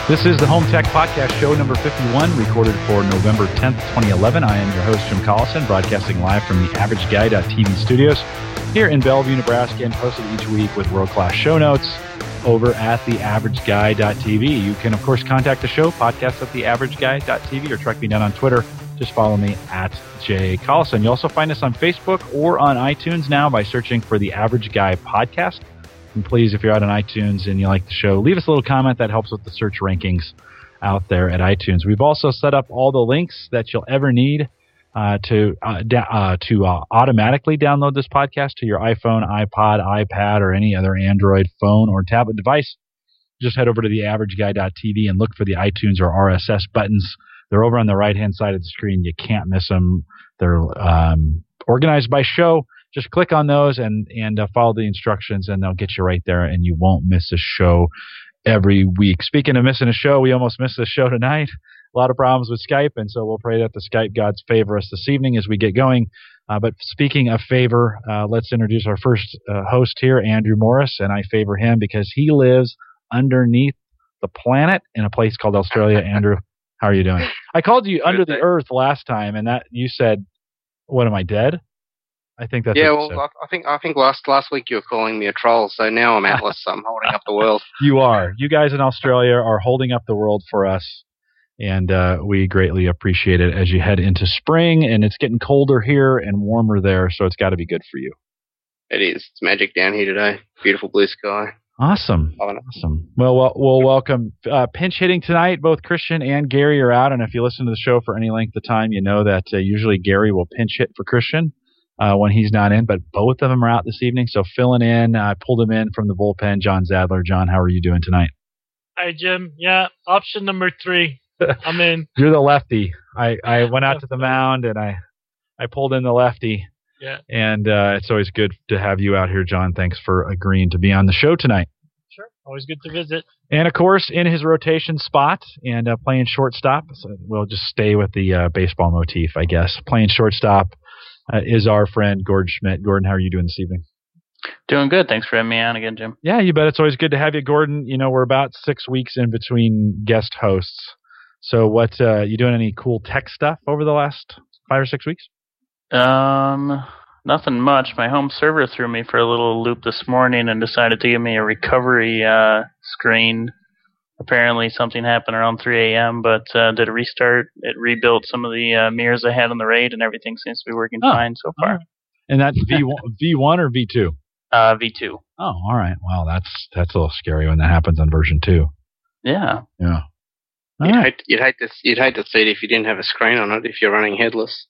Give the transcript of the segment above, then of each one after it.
This is the Home Tech Podcast, show number 51, recorded for November 10th, 2011. I am your host, Jim Collison, broadcasting live from the AverageGuy.tv studios here in Bellevue, Nebraska, and posted each week with world-class show notes over at the AverageGuy.tv. You can, of course, contact the show, podcast at the AverageGuy.tv, or track me down on Twitter. Just follow me at J. Collison. You also find us on Facebook or on iTunes now by searching for the Average Guy Podcast. And please, if you're out on iTunes and you like the show, leave us a little comment. That helps with the search rankings out there at iTunes. We've also set up all the links that you'll ever need to automatically download this podcast to your iPhone, iPod, iPad, or any other Android phone or tablet device. Just head over to the AverageGuy.tv and look for the iTunes or RSS buttons. They're over on the right-hand side of the screen. You can't miss them. They're organized by show. Just click on those and follow the instructions, and they'll get you right there, and you won't miss a show every week. Speaking of missing a show, we almost missed a show tonight. A lot of problems with Skype, and so we'll pray that the Skype gods favor us this evening as we get going. But speaking of favor, let's introduce our first host here, Andrew Morris, and I favor him because he lives underneath the planet in a place called Australia. Andrew, how are you doing? I called you under the earth last time, and that you said, "What, am I dead?" I think that's I think last week you were calling me a troll, so now I'm Atlas. So I'm holding up the world. You are. You guys in Australia are holding up the world for us, and we greatly appreciate it as you head into spring, and it's getting colder here and warmer there, so it's got to be good for you. It is. It's magic down here today. Beautiful blue sky. Awesome. Awesome. Well, we'll welcome pinch hitting tonight. Both Christian and Gary are out, and if you listen to the show for any length of time, you know that usually Gary will pinch hit for Christian when he's not in, but both of them are out this evening, so filling in. I pulled him in from the bullpen, John Zadler. John, how are you doing tonight? Hi, Jim. Yeah, option number 3. I'm in. You're the lefty. I went out to the mound, and I pulled in the lefty. Yeah. And it's always good to have you out here, John. Thanks for agreeing to be on the show tonight. Sure. Always good to visit. And, of course, in his rotation spot and playing shortstop, so we'll just stay with the baseball motif, I guess. Playing shortstop is our friend Gordon Schmidt. Gordon, how are you doing this evening? Doing good. Thanks for having me on again, Jim. Yeah, you bet. It's always good to have you, Gordon. You know, we're about 6 weeks in between guest hosts. So what, you doing any cool tech stuff over the last 5 or 6 weeks? Nothing much. My home server threw me for a little loop this morning and decided to give me a recovery screen. Apparently something happened around 3 a.m., but did a restart. It rebuilt some of the mirrors I had on the RAID, and everything seems to be working fine so far. Right. And that's V1 or V2? V2. Oh, all right. Well, that's a little scary when that happens on version 2. Yeah. Yeah. You'd hate to see it if you didn't have a screen on it. If you're running headless,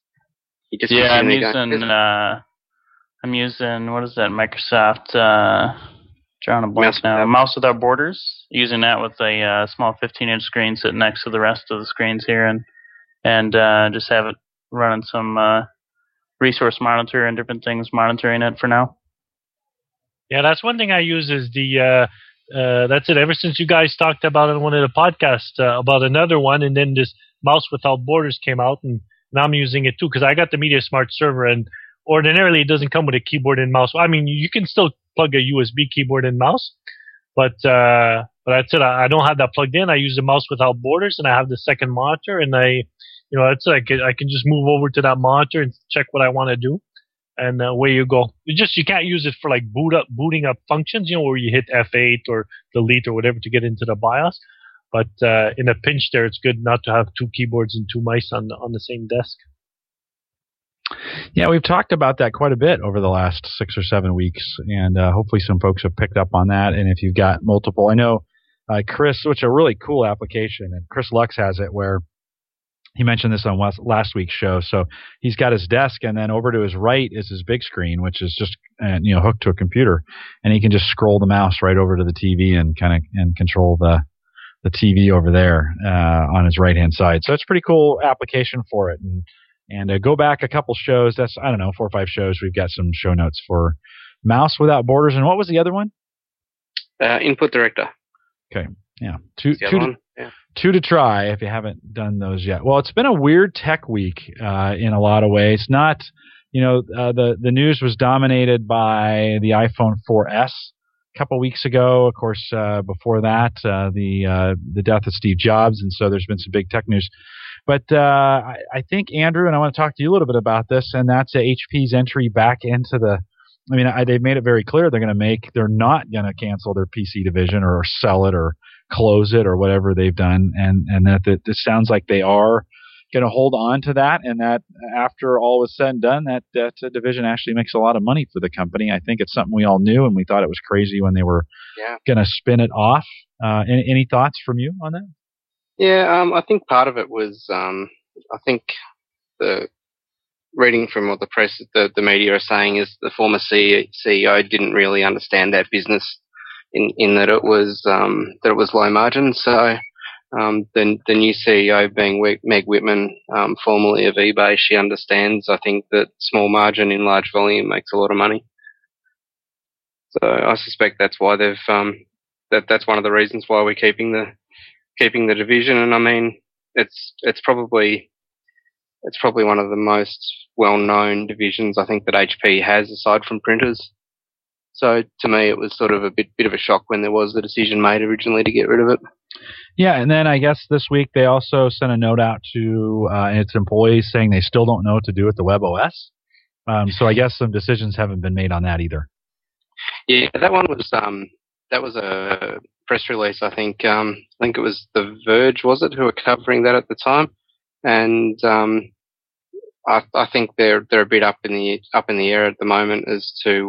I'm using what is that? Microsoft. Drawing a blank now. Mouse Without Borders. Using that with a small 15-inch screen sitting next to the rest of the screens here, and just have it running some resource monitor and different things monitoring it for now. Yeah, that's one thing I use is the. That's it. Ever since you guys talked about it in one of the podcasts about another one, and then this Mouse Without Borders came out, and now I'm using it too because I got the MediaSmart server, and ordinarily it doesn't come with a keyboard and mouse. I mean, you can still plug a USB keyboard and mouse, but that's it. I don't have that plugged in. I use the Mouse Without Borders, and I have the second monitor, and it's like I can just move over to that monitor and check what I want to do, and away you go. You can't use it for like booting up functions, where you hit F8 or delete or whatever to get into the BIOS. But in a pinch there, it's good not to have 2 keyboards and 2 mice on the same desk. Yeah, we've talked about that quite a bit over the last 6 or 7 weeks, and hopefully some folks have picked up on that. And if you've got multiple, I know Chris, which is a really cool application, and Chris Lux has it where he mentioned this on last week's show. So he's got his desk, and then over to his right is his big screen, which is just hooked to a computer, and he can just scroll the mouse right over to the TV and control the TV over there on his right hand side. So it's a pretty cool application for it. And go back a couple shows. That's, 4 or 5 shows. We've got some show notes for Mouse Without Borders. And what was the other one? Input Director. Okay. Yeah. Two to try if you haven't done those yet. Well, it's been a weird tech week in a lot of ways. Not, the news was dominated by the iPhone 4S couple weeks ago. Of course, before that, the death of Steve Jobs, and so there's been some big tech news. But I think, Andrew, and I want to talk to you a little bit about this, and that's HP's entry back into the. I mean, they've made it very clear they're not going to cancel their PC division or sell it or close it or whatever they've done, and that this sounds like they are going to hold on to that, and that after all was said and done, that division actually makes a lot of money for the company. I think it's something we all knew, and we thought it was crazy when they were going to spin it off. Any thoughts from you on that? Yeah, I think part of it was, I think the reading from what the press, the media are saying is the former CEO didn't really understand that business in that it was low margin. So the new CEO being Meg Whitman, formerly of eBay, she understands, I think, that small margin in large volume makes a lot of money. So I suspect that's why they've that's one of the reasons why we're keeping the division. And I mean, it's probably one of the most well-known divisions I think that HP has, aside from printers. So to me, it was sort of a bit of a shock when there was the decision made originally to get rid of it. Yeah, and then I guess this week they also sent a note out to its employees saying they still don't know what to do with the WebOS. So I guess some decisions haven't been made on that either. Yeah, that one was that was a press release. I think it was The Verge, was it, who were covering that at the time, and I think they're a bit up in the air at the moment as to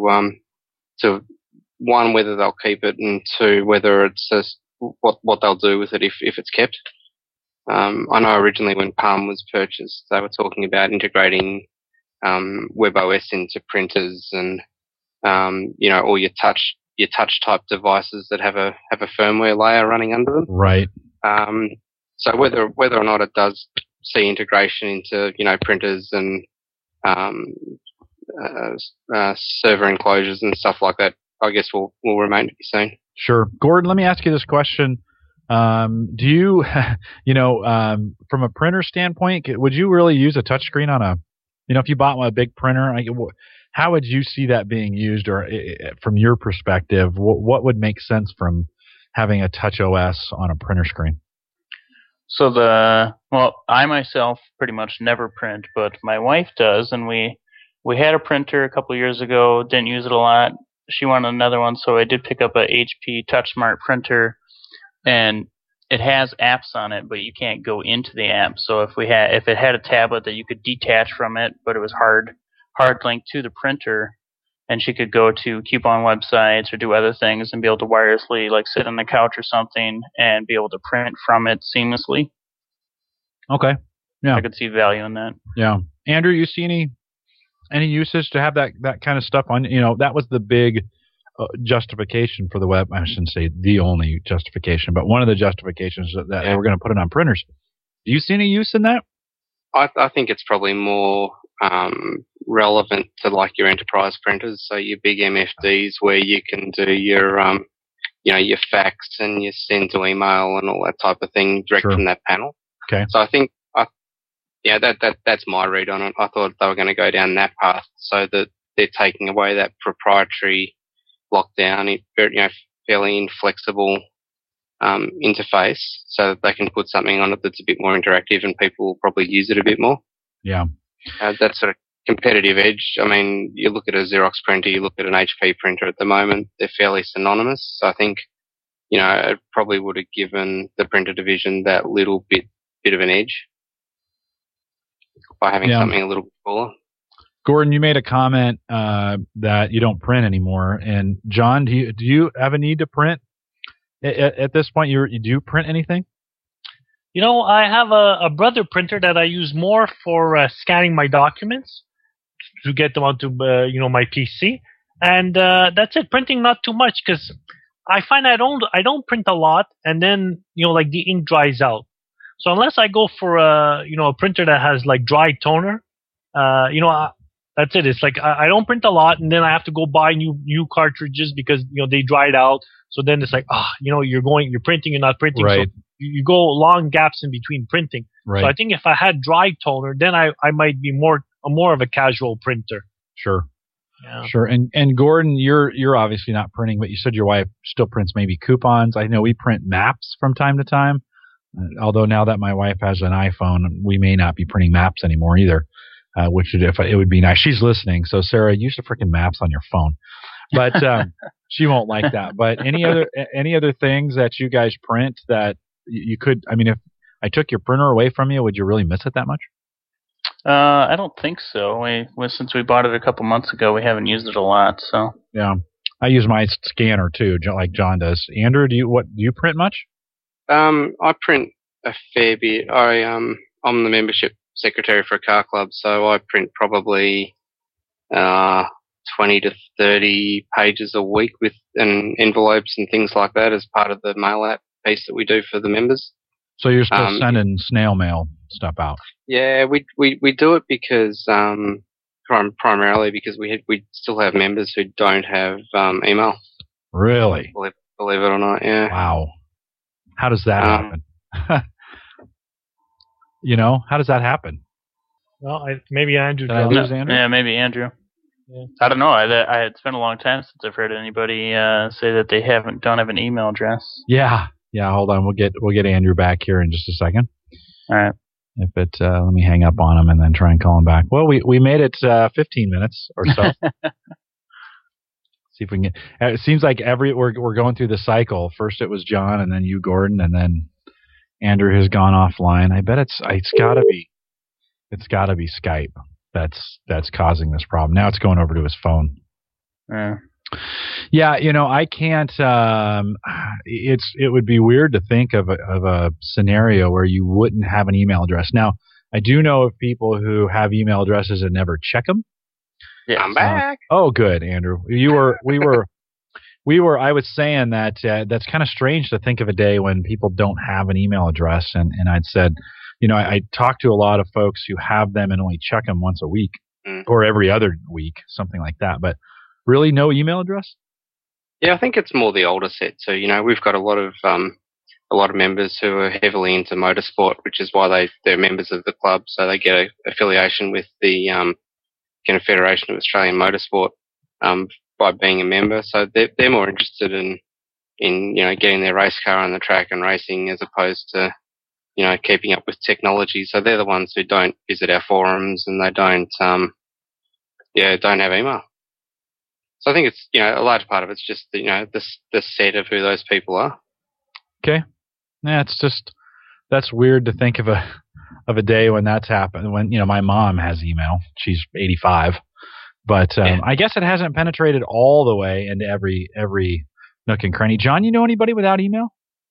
one, whether they'll keep it, and two, whether it's what they'll do with it if it's kept. I know originally when Palm was purchased, they were talking about integrating WebOS into printers and all your touch type devices that have a firmware layer running under them. Right. So whether or not it does see integration into printers and server enclosures and stuff like that, I guess will remain to be seen. Sure. Gordon, let me ask you this question. Do you, from a printer standpoint, would you really use a touchscreen on if you bought a big printer, how would you see that being used, or from your perspective, what would make sense from having a touch OS on a printer screen? So I myself pretty much never print, but my wife does, and we had a printer a couple of years ago, didn't use it a lot. She wanted another one, so I did pick up a HP TouchSmart printer, and it has apps on it, but you can't go into the app. So if it had a tablet that you could detach from it, but it was hard linked to the printer, and she could go to coupon websites or do other things and be able to wirelessly, like, sit on the couch or something and be able to print from it seamlessly. Okay. Yeah. I could see value in that. Yeah. Andrew, you see any usage to have that kind of stuff on? That was the big justification for the web. I shouldn't say the only justification, but one of the justifications that they were going to put it on printers. Do you see any use in that? I think it's probably more relevant to like your enterprise printers, so your big MFDs where you can do your your fax and your send to email and all that type of thing direct from that panel. Okay. So I think that's my read on it. I thought they were going to go down that path, so that they're taking away that proprietary lockdown, fairly inflexible interface, so that they can put something on it that's a bit more interactive and people will probably use it a bit more. Yeah. That sort of competitive edge. I mean, you look at a Xerox printer, you look at an HP printer at the moment, they're fairly synonymous. So I think, it probably would have given the printer division that little bit of an edge by having something a little bit cooler. Gordon, you made a comment that you don't print anymore. And John, do you have a need to print? At this point, do you print anything? I have a Brother printer that I use more for scanning my documents to get them onto my PC, and that's it. Printing not too much, because I find I don't print a lot, and then like the ink dries out. So unless I go for a printer that has like dry toner, that's it. It's like I don't print a lot, and then I have to go buy new cartridges because they dried out. So then it's like you're printing and not printing. Right. So you go long gaps in between printing. Right. So I think if I had dry toner, then I might be more of a casual printer. Sure. Yeah. Sure. And Gordon, you're obviously not printing, but you said your wife still prints maybe coupons. I know we print maps from time to time. Although now that my wife has an iPhone, we may not be printing maps anymore either. Which it would be nice. She's listening, so Sarah, use the freaking maps on your phone. But she won't like that. But any other things that you guys print that you could? I mean, if I took your printer away from you, would you really miss it that much? I don't think so. Since we bought it a couple months ago, we haven't used it a lot. So yeah, I use my scanner too, like John does. Andrew, do you print much? I print a fair bit. I'm the membership secretary for a car club, so I print probably 20 to 30 pages a week with envelopes and things like that as part of the mail out piece that we do for the members. So you're still sending snail mail stuff out? Yeah, we do it because primarily because we still have members who don't have email. Really? Believe it or not, yeah. Wow. How does that happen? How does that happen? Well, maybe Andrew. Did I lose Andrew? Yeah, maybe Andrew. Yeah. I don't know. It's been a long time since I've heard anybody say that they don't have an email address. Yeah. Hold on, we'll get Andrew back here in just a second. All right. Let me hang up on him and then try and call him back. Well, we made it 15 minutes or so. See if we can get. It seems like we're going through the cycle. First it was John, and then you, Gordon, and then Andrew has gone offline. I bet it's got to be Skype that's causing this problem. Now it's going over to his phone. Yeah, I can't. It would be weird to think of a scenario where you wouldn't have an email address. Now, I do know of people who have email addresses and never check them. Yeah, I'm back. Oh, good, Andrew. We were. I was saying that that's kind of strange to think of a day when people don't have an email address, and I'd said, I talked to a lot of folks who have them and only check them once a week or every other week, something like that. But really, no email address? Yeah, I think it's more the older set. So we've got a lot of members who are heavily into motorsport, which is why they're members of the club. So they get an affiliation with the Confederation of Australian Motorsport by being a member. So they're more interested in getting their race car on the track and racing as opposed to keeping up with technology. So they're the ones who don't visit our forums and they don't have email. So I think it's, a large part of it's just, the set of who those people are. Okay. Yeah, that's weird to think of a day when that's happened. When, my mom has email. She's 85. But I guess it hasn't penetrated all the way into every nook and cranny. John, you know anybody without email?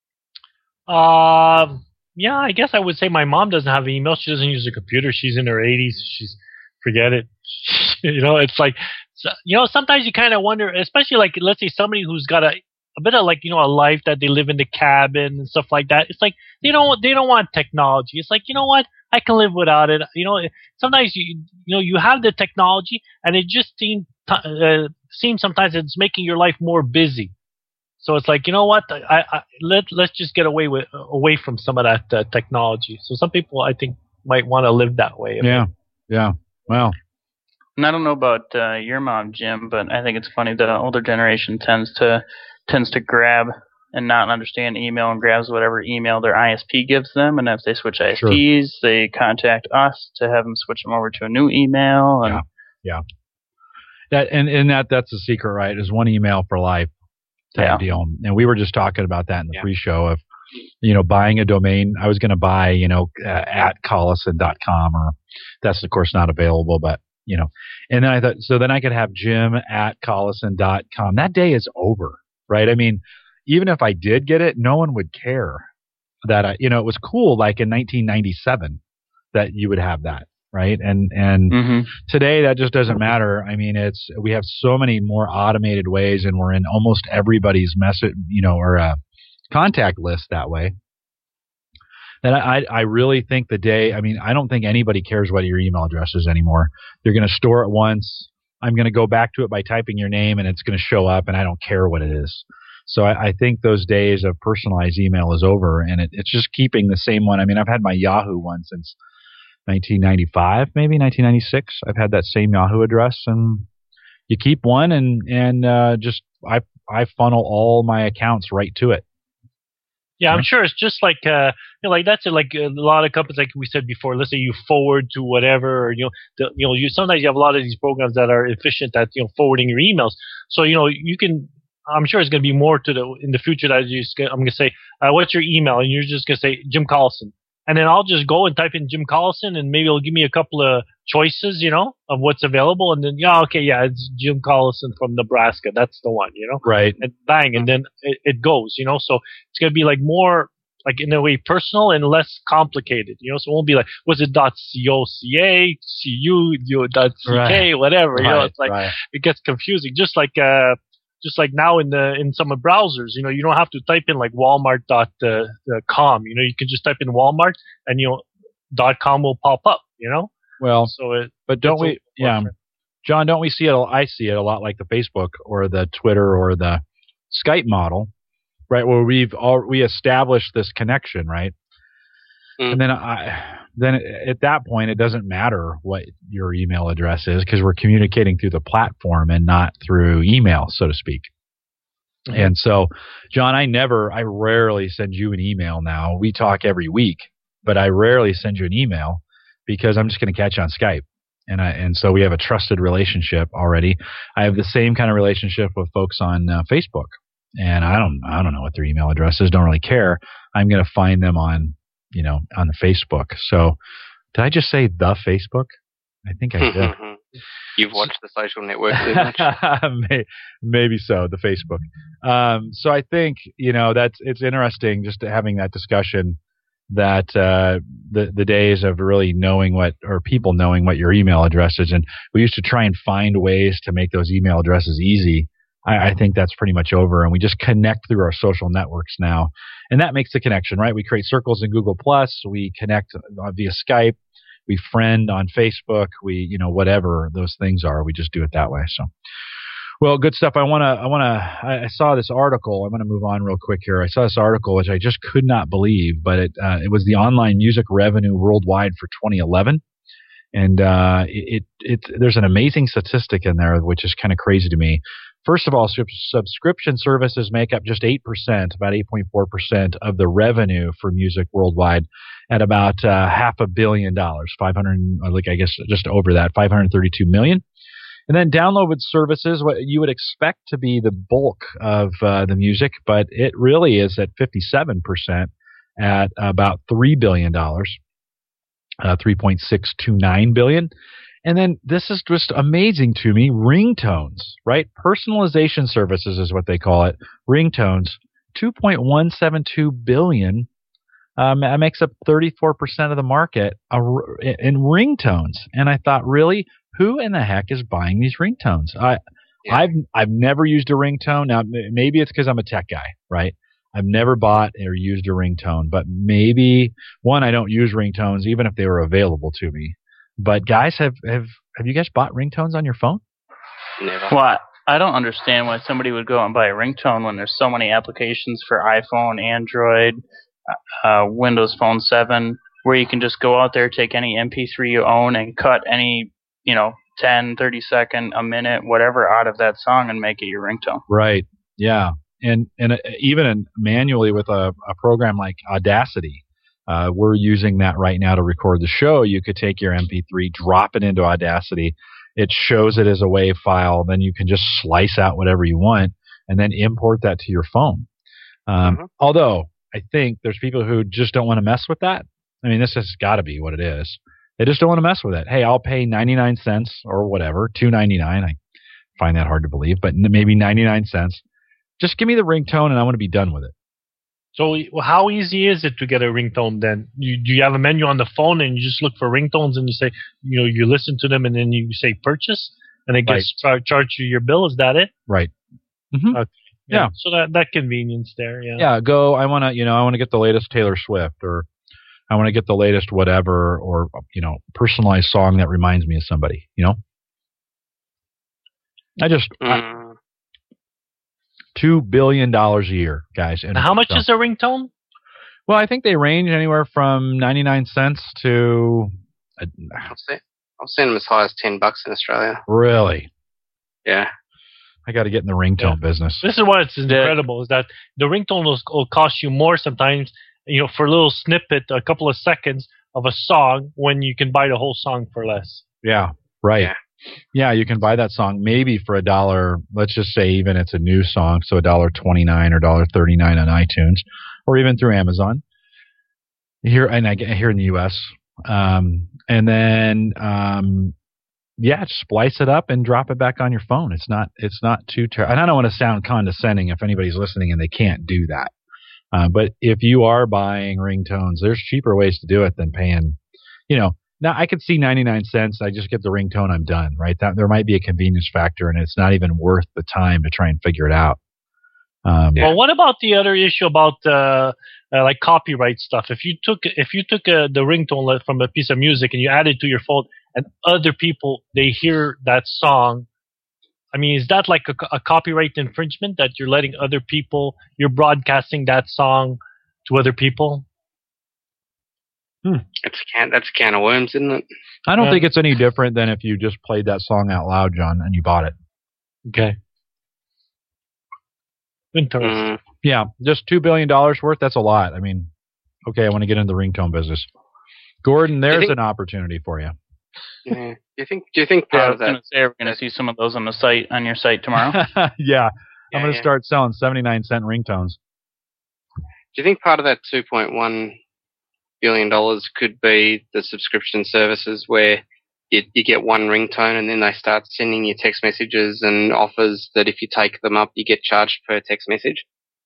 Yeah, I guess I would say my mom doesn't have email. She doesn't use a computer. She's in her 80s. Forget it. It's like, sometimes you kind of wonder, especially like, let's say somebody who's got a bit of like, a life that they live in the cabin and stuff like that. It's like, they don't want technology. It's like, you know what? I can live without it. Sometimes you have the technology and it just seems sometimes it's making your life more busy. So it's like, you know what? Let's just get away from some of that technology. So some people, I think, might want to live that way. Yeah. Well, and I don't know about your mom, Jim, but I think it's funny the older generation tends to grab and not understand email and grabs whatever email their ISP gives them, and if they switch ISPs, they contact us to have them switch them over to a new email. And yeah. That's the secret, right? Is one email for life type deal. And we were just talking about that in the pre-show of, buying a domain. I was going to buy, at collison.com, or that's of course not available, but and then I thought, so then I could have Jim at collison.com. That day is over, right? I mean, even if I did get it, no one would care that it was cool, like in 1997, that you would have that, right? And today that just doesn't matter. I mean, we have so many more automated ways, and we're in almost everybody's message, or contact list that way. That I really think the day, I mean, I don't think anybody cares what your email address is anymore. You're going to store it once. I'm going to go back to it by typing your name, and it's going to show up, and I don't care what it is. So I think those days of personalized email is over, and it's just keeping the same one. I mean, I've had my Yahoo one since 1995, maybe 1996. I've had that same Yahoo address, and you keep one and just I funnel all my accounts right to it. Yeah, I'm sure it's just like like that's it. Like a lot of companies, like we said before. Let's say you forward to whatever, or you sometimes you have a lot of these programs that are efficient at forwarding your emails. So you can. I'm sure it's going to be more in the future that I'm going to say, what's your email, and you're just going to say Jim Collison, and then I'll just go and type in Jim Collison, and maybe it'll give me a couple of choices, of what's available, and then it's Jim Collison from Nebraska. That's the one, Right. And bang, and then it goes, So it's going to be like more, like in a way, personal and less complicated, So it won't be like, was it .coca, cu, .ck, right. whatever, Right. It's like, right. it gets confusing. Just like now in some browsers, you don't have to type in like Walmart.com. You can just type in Walmart and .com will pop up. Well, so but don't we? Yeah, John, don't we see it? I see it a lot like the Facebook or the Twitter or the Skype model, right? Where we established this connection, right? And then at that point, it doesn't matter what your email address is because we're communicating through the platform and not through email, so to speak. Mm-hmm. And so, John, I rarely send you an email now. We talk every week, but I rarely send you an email because I'm just going to catch you on Skype. And so we have a trusted relationship already. I have the same kind of relationship with folks on Facebook, and I don't know what their email address is. Don't really care. I'm going to find them on the Facebook. So did I just say the Facebook? I think I did. You've watched the social network too much. Maybe so, the Facebook. So I think, it's interesting just having that discussion that the days of really people knowing what your email address is. And we used to try and find ways to make those email addresses easy. I think that's pretty much over, and we just connect through our social networks now, and that makes the connection, right? We create circles in Google+, we connect via Skype, we friend on Facebook, we whatever those things are, we just do it that way. So, well, good stuff. I saw this article. I'm going to move on real quick here. I saw this article which I just could not believe, but it was the online music revenue worldwide for 2011. And there's an amazing statistic in there, which is kind of crazy to me. First of all, subscription services make up just 8%, about 8.4% of the revenue for music worldwide, at about $500 million, just over that, 532 million. And then downloaded services, what you would expect to be the bulk of the music, but it really is at 57% at about $3 billion. 3.629 billion. And then this is just amazing to me. Ringtones, right? Personalization services is what they call it. Ringtones, 2.172 billion. That makes up 34% of the market in ringtones. And I thought, really, who in the heck is buying these ringtones? I've never used a ringtone. Now, maybe it's because I'm a tech guy, right? I've never bought or used a ringtone, but maybe I don't use ringtones even if they were available to me. But guys, have you guys bought ringtones on your phone? Never. Well, I don't understand why somebody would go and buy a ringtone when there's so many applications for iPhone, Android, Windows Phone 7, where you can just go out there, take any MP3 you own, and cut any 10, 30 second, a minute, whatever out of that song and make it your ringtone. Right. Yeah. And even manually with a program like Audacity, we're using that right now to record the show. You could take your MP3, drop it into Audacity. It shows it as a WAV file. Then you can just slice out whatever you want and then import that to your phone. Although I think there's people who just don't want to mess with that. I mean, this has got to be what it is. They just don't want to mess with it. Hey, I'll pay 99 cents or whatever, $2.99. I find that hard to believe, but maybe 99 cents. Just give me the ringtone and I want to be done with it. So how easy is it to get a ringtone then? Do you have a menu on the phone and you just look for ringtones and you say, you listen to them and then you say purchase and it gets charged you your bill? Is that it? Right. Mm-hmm. Okay. Yeah. So that convenience there. Yeah. Yeah. I want to get the latest Taylor Swift, or I want to get the latest whatever, or, personalized song that reminds me of somebody, $2 billion a year, guys. And how much is a ringtone? Well, I think they range anywhere from 99 cents to... I've seen them as high as $10 in Australia. Really? Yeah. I got to get in the ringtone business. This is what's incredible, is that the ringtone will cost you more sometimes, for a little snippet, a couple of seconds of a song, when you can buy the whole song for less. Yeah, right. Yeah, you can buy that song maybe for $1. Let's just say even it's a new song, so $1.29 or $1.39 on iTunes, or even through Amazon. Here in the U.S. And then just splice it up and drop it back on your phone. It's not too terrible. And I don't want to sound condescending if anybody's listening and they can't do that. But if you are buying ringtones, there's cheaper ways to do it than paying, Now, I could see 99 cents. I just get the ringtone. I'm done, right? There might be a convenience factor, and it's not even worth the time to try and figure it out. Well, what about the other issue about like copyright stuff? If you took the ringtone from a piece of music and you add it to your phone, and other people, they hear that song, I mean, is that like a copyright infringement that you're letting other people, you're broadcasting that song to other people? That's a can of worms, isn't it? I don't think it's any different than if you just played that song out loud, John, and you bought it. Okay. Interesting. Yeah, just $2 billion worth. That's a lot. I mean, okay, I want to get into the ringtone business. Gordon, there's an opportunity for you. Yeah. Do you think part of that? I was going to say, we're going to see some of those on your site tomorrow. Yeah, I'm going to start selling 79-cent ringtones. Do you think part of that $2.1 billion could be the subscription services where you get one ringtone and then they start sending you text messages and offers that if you take them up, you get charged per text message?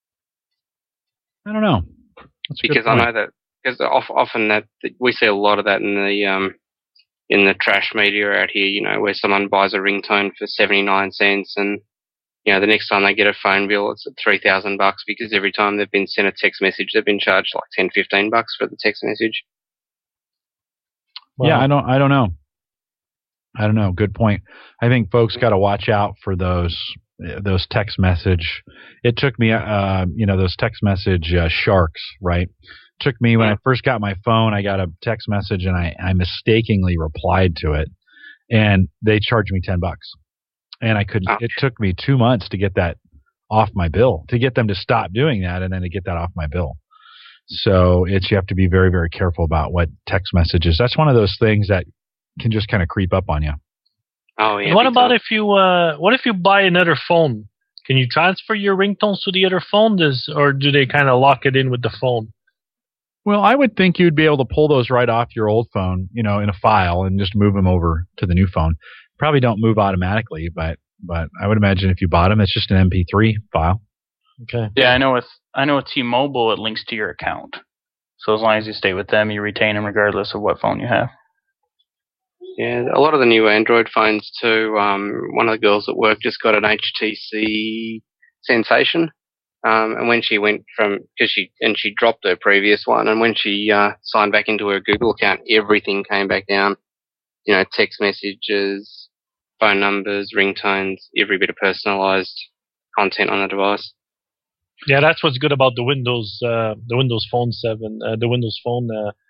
I don't know. Because I know that often that we see a lot of that in the trash media out here, where someone buys a ringtone for 79 cents and, the next time they get a phone bill, it's at $3,000 because every time they've been sent a text message, they've been charged like $10-15 for the text message. Well, yeah, I don't know. Good point. I think folks got to watch out for those text message. It took me, those text message sharks, right? It took me when I first got my phone, I got a text message and I mistakenly replied to it, and they charged me $10. And I couldn't. It took me 2 months to get that off my bill, to get them to stop doing that, and then to get that off my bill. So you have to be very, very careful about what text messages. That's one of those things that can just kind of creep up on you. Oh yeah. And what about if you buy another phone? Can you transfer your ringtones to the other phone, or do they kind of lock it in with the phone? Well, I would think you'd be able to pull those right off your old phone, in a file, and just move them over to the new phone. Probably don't move automatically, but I would imagine if you bought them, it's just an MP3 file. Okay. Yeah, I know with T-Mobile, it links to your account. So as long as you stay with them, you retain them regardless of what phone you have. Yeah, a lot of the new Android phones too. One of the girls at work just got an HTC Sensation, and when she went she dropped her previous one, and when she signed back into her Google account, everything came back down. Text messages, phone numbers, ringtones, every bit of personalized content on the device. Yeah, that's what's good about the Windows Phone 7, the Windows Phone,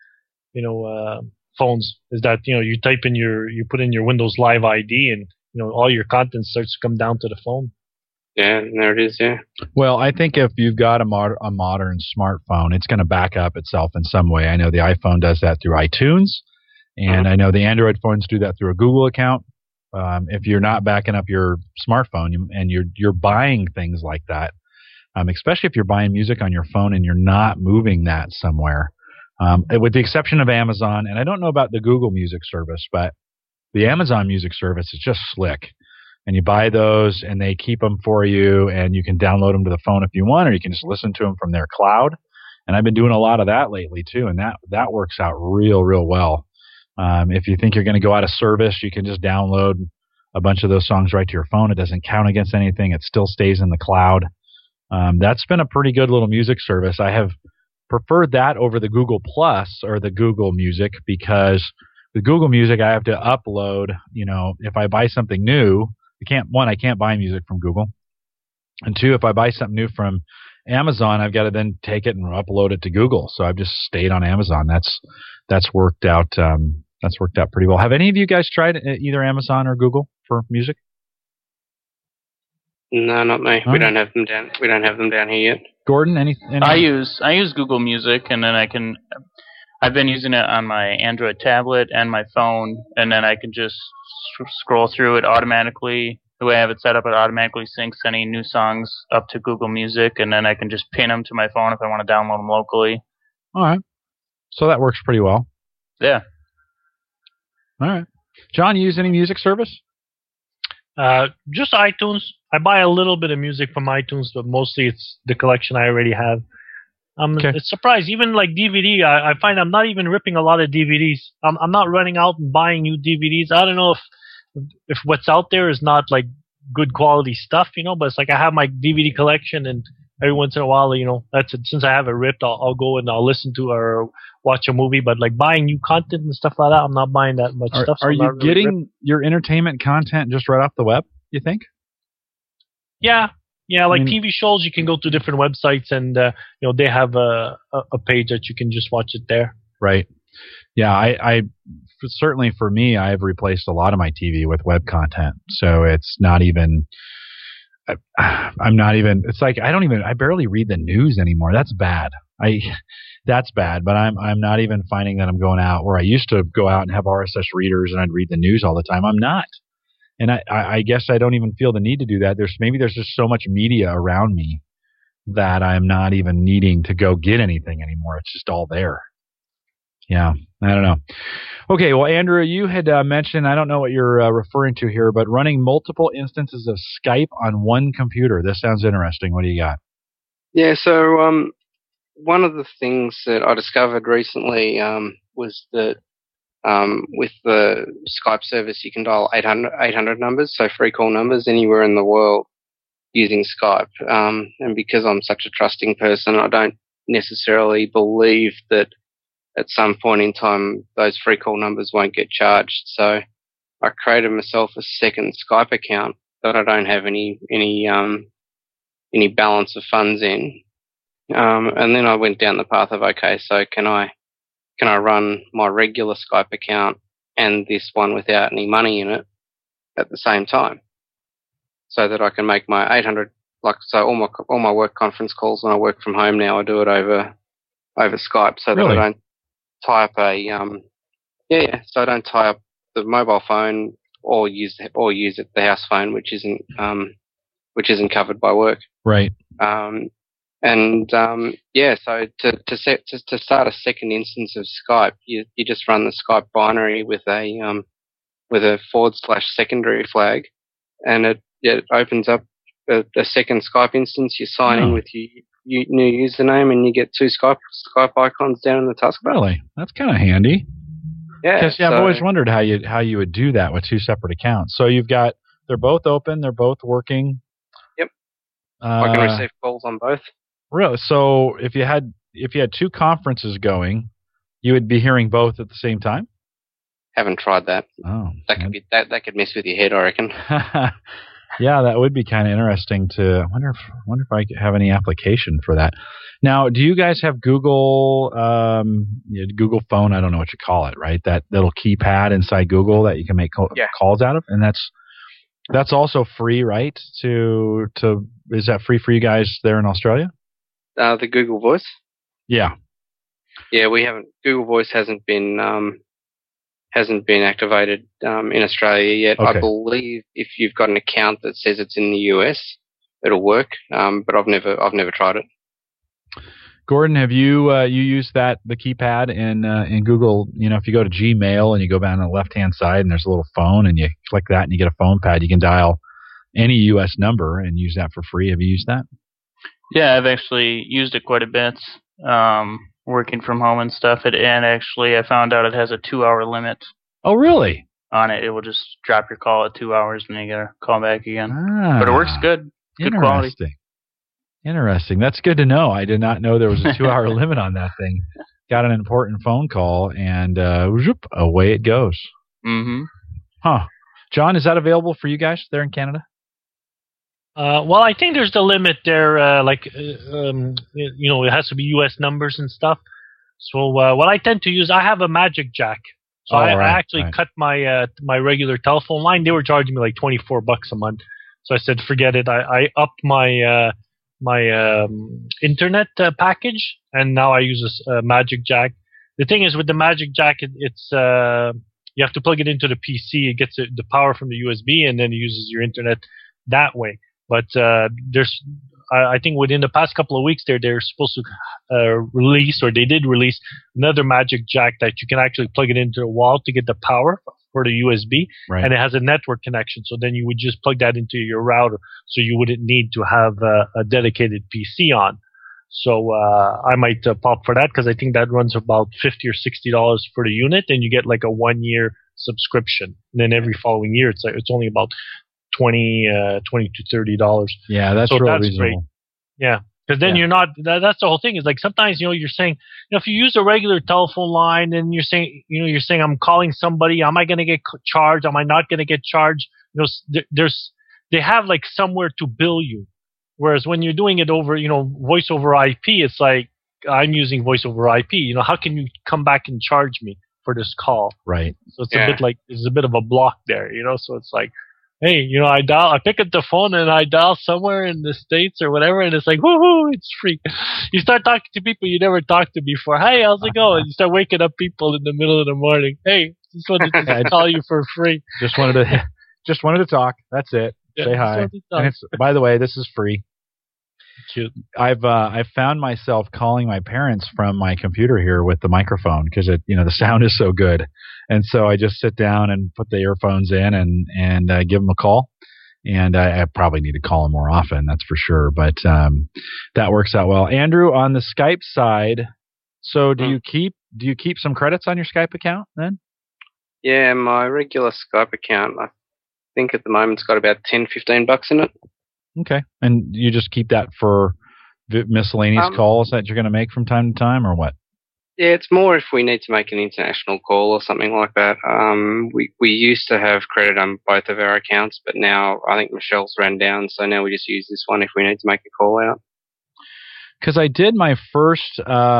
phones, is that you put in your Windows Live ID, and all your content starts to come down to the phone. Yeah, and there it is. Yeah. Well, I think if you've got a modern smartphone, it's going to back up itself in some way. I know the iPhone does that through iTunes. And I know the Android phones do that through a Google account. If you're not backing up your smartphone and you're buying things like that, especially if you're buying music on your phone and you're not moving that somewhere, with the exception of Amazon, and I don't know about the Google Music service, but the Amazon Music service is just slick. And you buy those and they keep them for you, and you can download them to the phone if you want, or you can just listen to them from their cloud. And I've been doing a lot of that lately too, and that works out real well. If you think you're going to go out of service, you can just download a bunch of those songs right to your phone. It doesn't count against anything. It still stays in the cloud. That's been a pretty good little music service. I have preferred that over the Google Plus or the Google Music, because with Google Music, I have to upload, if I buy something new, I can't buy music from Google. And two, if I buy something new from Amazon, I've got to then take it and upload it to Google. So I've just stayed on Amazon. That's worked out. That's worked out pretty well. Have any of you guys tried either Amazon or Google for music? No, not me. All We right. don't have them down. We don't have them down here yet. Gordon, any? I use Google Music, and then I've been using it on my Android tablet and my phone, and then I can just scroll through it automatically. The way I have it set up, it automatically syncs any new songs up to Google Music, and then I can just pin them to my phone if I want to download them locally. All right. So that works pretty well. Yeah. All right. John, you use any music service? Just iTunes. I buy a little bit of music from iTunes, but mostly it's the collection I already have. Okay. It's surprised. Even like DVD, I find I'm not even ripping a lot of DVDs. I'm not running out and buying new DVDs. I don't know if what's out there is not like good quality stuff, but it's like I have my DVD collection, and every once in a while, that's it. Since I have it ripped, I'll go and I'll listen to or watch a movie. But like buying new content and stuff like that, I'm not buying that much stuff. So are I'm you not really getting your entertainment content just right off the web, you think? Yeah. Like TV shows, you can go to different websites, and they have a page that you can just watch it there. Right. Yeah, I certainly for me, I've replaced a lot of my TV with web content, so it's not even. I'm not even. It's like I barely read the news anymore. That's bad. That's bad. But I'm not even finding that I'm going out where I used to go out and have RSS readers and I'd read the news all the time. I'm not. And I guess I don't even feel the need to do that. There's just so much media around me that I'm not even needing to go get anything anymore. It's just all there. Yeah, I don't know. Okay, well, Andrew, you had mentioned, I don't know what you're referring to here, but running multiple instances of Skype on one computer. This sounds interesting. What do you got? Yeah, so one of the things that I discovered recently was that with the Skype service, you can dial 800 numbers, so free call numbers anywhere in the world using Skype. And because I'm such a trusting person, I don't necessarily believe that at some point in time those free call numbers won't get charged. So I created myself a second Skype account that I don't have any balance of funds in. And then I went down the path of, okay, so can I run my regular Skype account and this one without any money in it at the same time, so that I can make my 800, so all my work conference calls when I work from home now, I do it over Skype, so Really? that I don't tie up so I don't tie up the mobile phone or use the house phone, which isn't covered by work. Right. So to start a second instance of Skype, you just run the Skype binary with a /secondary flag, and it opens up a second Skype instance. You sign in with your new username, and you get two Skype icons down in the taskbar. Really, that's kind of handy. Yeah, I've always wondered how you would do that with two separate accounts. So they're both open, they're both working. Yep. I can receive calls on both. Really? So if you had two conferences going, you would be hearing both at the same time? Haven't tried that. Oh, that could mess with your head, I reckon. Yeah, that would be kind of interesting to. I wonder if I have any application for that. Now, do you guys have Google Google Phone? I don't know what you call it, right? That little keypad inside Google that you can make calls out of, and that's also free, right? Is that free for you guys there in Australia? The Google Voice. Yeah. Yeah, we haven't. Google Voice hasn't been activated in Australia yet. Okay. I believe if you've got an account that says it's in the US, it'll work. But I've never tried it. Gordon, have you used the keypad in Google? If you go to Gmail and you go down on the left hand side and there's a little phone and you click that and you get a phone pad, you can dial any US number and use that for free. Have you used that? Yeah, I've actually used it quite a bit, working from home and stuff. And actually, I found out it has a 2-hour limit. Oh, really? On it, it will just drop your call at 2 hours, and then you gotta call back again. But it works good. Good quality. Interesting. That's good to know. I did not know there was a 2-hour limit on that thing. Got an important phone call, and away it goes. Mm-hmm. Huh. John, is that available for you guys there in Canada? Well, I think there's the limit there. It has to be U.S. numbers and stuff. So what I tend to use, I have a Magic Jack. So I actually cut my regular telephone line. They were charging me like $24 a month. So I said, forget it. I upped my internet package, and now I use a Magic Jack. The thing is, with the Magic Jack, it's you have to plug it into the PC. It gets the power from the USB, and then it uses your internet that way. But I think within the past couple of weeks, they're supposed to release, or they did release, another Magic Jack that you can actually plug it into the wall to get the power for the USB, right. And it has a network connection. So then you would just plug that into your router, so you wouldn't need to have a dedicated PC on. So I might pop for that, because I think that runs about $50 or $60 for the unit, and you get like a 1-year subscription. And then every following year, it's only about $20 to $30. Yeah, that's so really that's reasonable. great. Yeah, because then you're not. That's the whole thing. Is like sometimes you're saying, if you use a regular telephone line, and you're saying I'm calling somebody, am I going to get charged? Am I not going to get charged? They have like somewhere to bill you. Whereas when you're doing it over, voice over IP, it's like, I'm using voice over IP. How can you come back and charge me for this call? Right. So it's a bit like, there's a bit of a block there, So it's like, hey, I pick up the phone and I dial somewhere in the States or whatever, and it's like, woohoo, it's free. You start talking to people you never talked to before. Hey, how's it going? You start waking up people in the middle of the morning. Hey, just wanted to call you for free. Just wanted to talk. That's it. Yeah, say hi. And it's, by the way, this is free. Cute. I've found myself calling my parents from my computer here with the microphone, because the sound is so good, and so I just sit down and put the earphones in and give them a call. And I probably need to call them more often, that's for sure. But that works out well. Andrew, on the Skype side, so do you keep some credits on your Skype account then? Yeah, my regular Skype account, I think at the moment it's got about $10-15 in it. Okay. And you just keep that for miscellaneous calls that you're going to make from time to time, or what? Yeah, it's more if we need to make an international call or something like that. We used to have credit on both of our accounts, but now I think Michelle's ran down, so now we just use this one if we need to make a call out. Because I did my first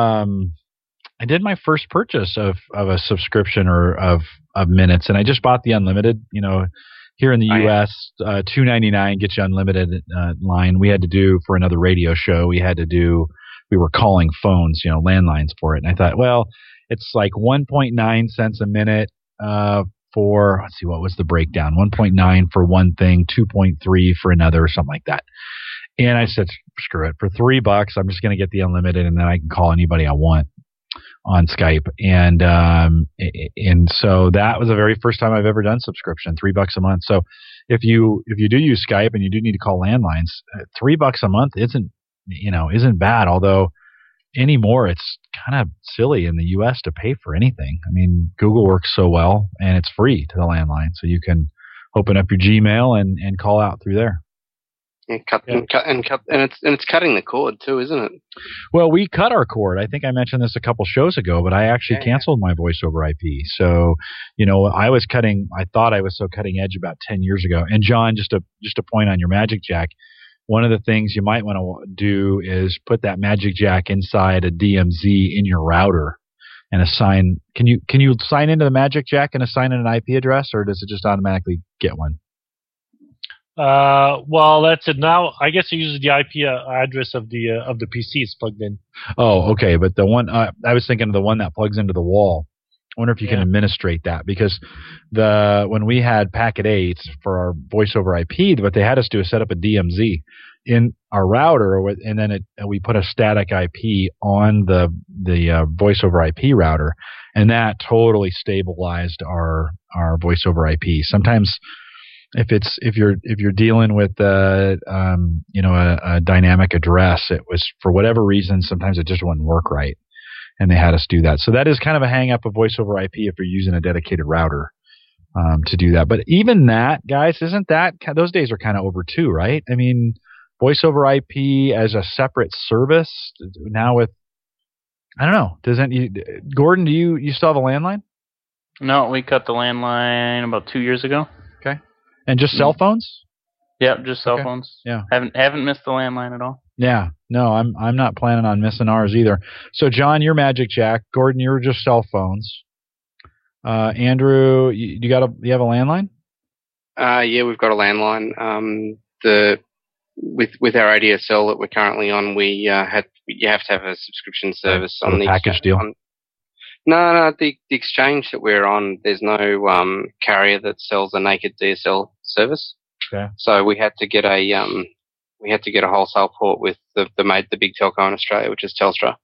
purchase of a subscription or of minutes, and I just bought the unlimited, here in the U.S., $2.99 gets you unlimited line. We had to do for another radio show. We were calling phones, landlines for it. And I thought, well, it's like 1.9 cents a minute for, let's see, what was the breakdown? 1.9 for one thing, 2.3 for another, or something like that. And I said, screw it. For $3, I'm just going to get the unlimited, and then I can call anybody I want on Skype. And so that was the very first time I've ever done subscription, $3 a month. So if you do use Skype and you do need to call landlines, $3 a month isn't bad. Although anymore, it's kind of silly in the U.S. to pay for anything. I mean, Google works so well, and it's free to the landline, so you can open up your Gmail and call out through there. And it's cutting the cord too, isn't it? Well, we cut our cord. I think I mentioned this a couple shows ago, but I actually canceled my voice over IP. So, I thought I was so cutting edge about 10 years ago. And John, just a point on your Magic Jack. One of the things you might want to do is put that Magic Jack inside a DMZ in your router and assign. Can you sign into the Magic Jack and assign an IP address, or does it just automatically get one? Well, that's it. Now, I guess it uses the IP address of the PC it's plugged in. Oh, okay. But the one I was thinking of the one that plugs into the wall. I wonder if you can administrate that, because when we had Packet 8 for our voice over IP, what they had us do is set up a DMZ in our router, and then we put a static IP on the voice over IP router, and that totally stabilized our voice over IP. Sometimes if you're dealing with a dynamic address, it was, for whatever reason, sometimes it just wouldn't work right, and they had us do that. So that is kind of a hang up of voice over IP if you're using a dedicated router to do that. But even that, guys, isn't that, those days are kind of over too, right? I mean, voice over IP as a separate service now with, I don't know, Gordon, do you still have a landline? No, we cut the landline about 2 years ago. Okay. And just cell phones? Yep, just cell phones. Yeah. Haven't missed the landline at all. Yeah. No, I'm not planning on missing ours either. So John, you're Magic Jack. Gordon, you're just cell phones. Andrew, you have a landline? Yeah, we've got a landline. with our ADSL that we're currently on, you have to have a subscription service on the package deal. No, the exchange that we're on, there's no carrier that sells a naked DSL service. Okay. So we had to get a wholesale port with the big telco in Australia, which is Telstra.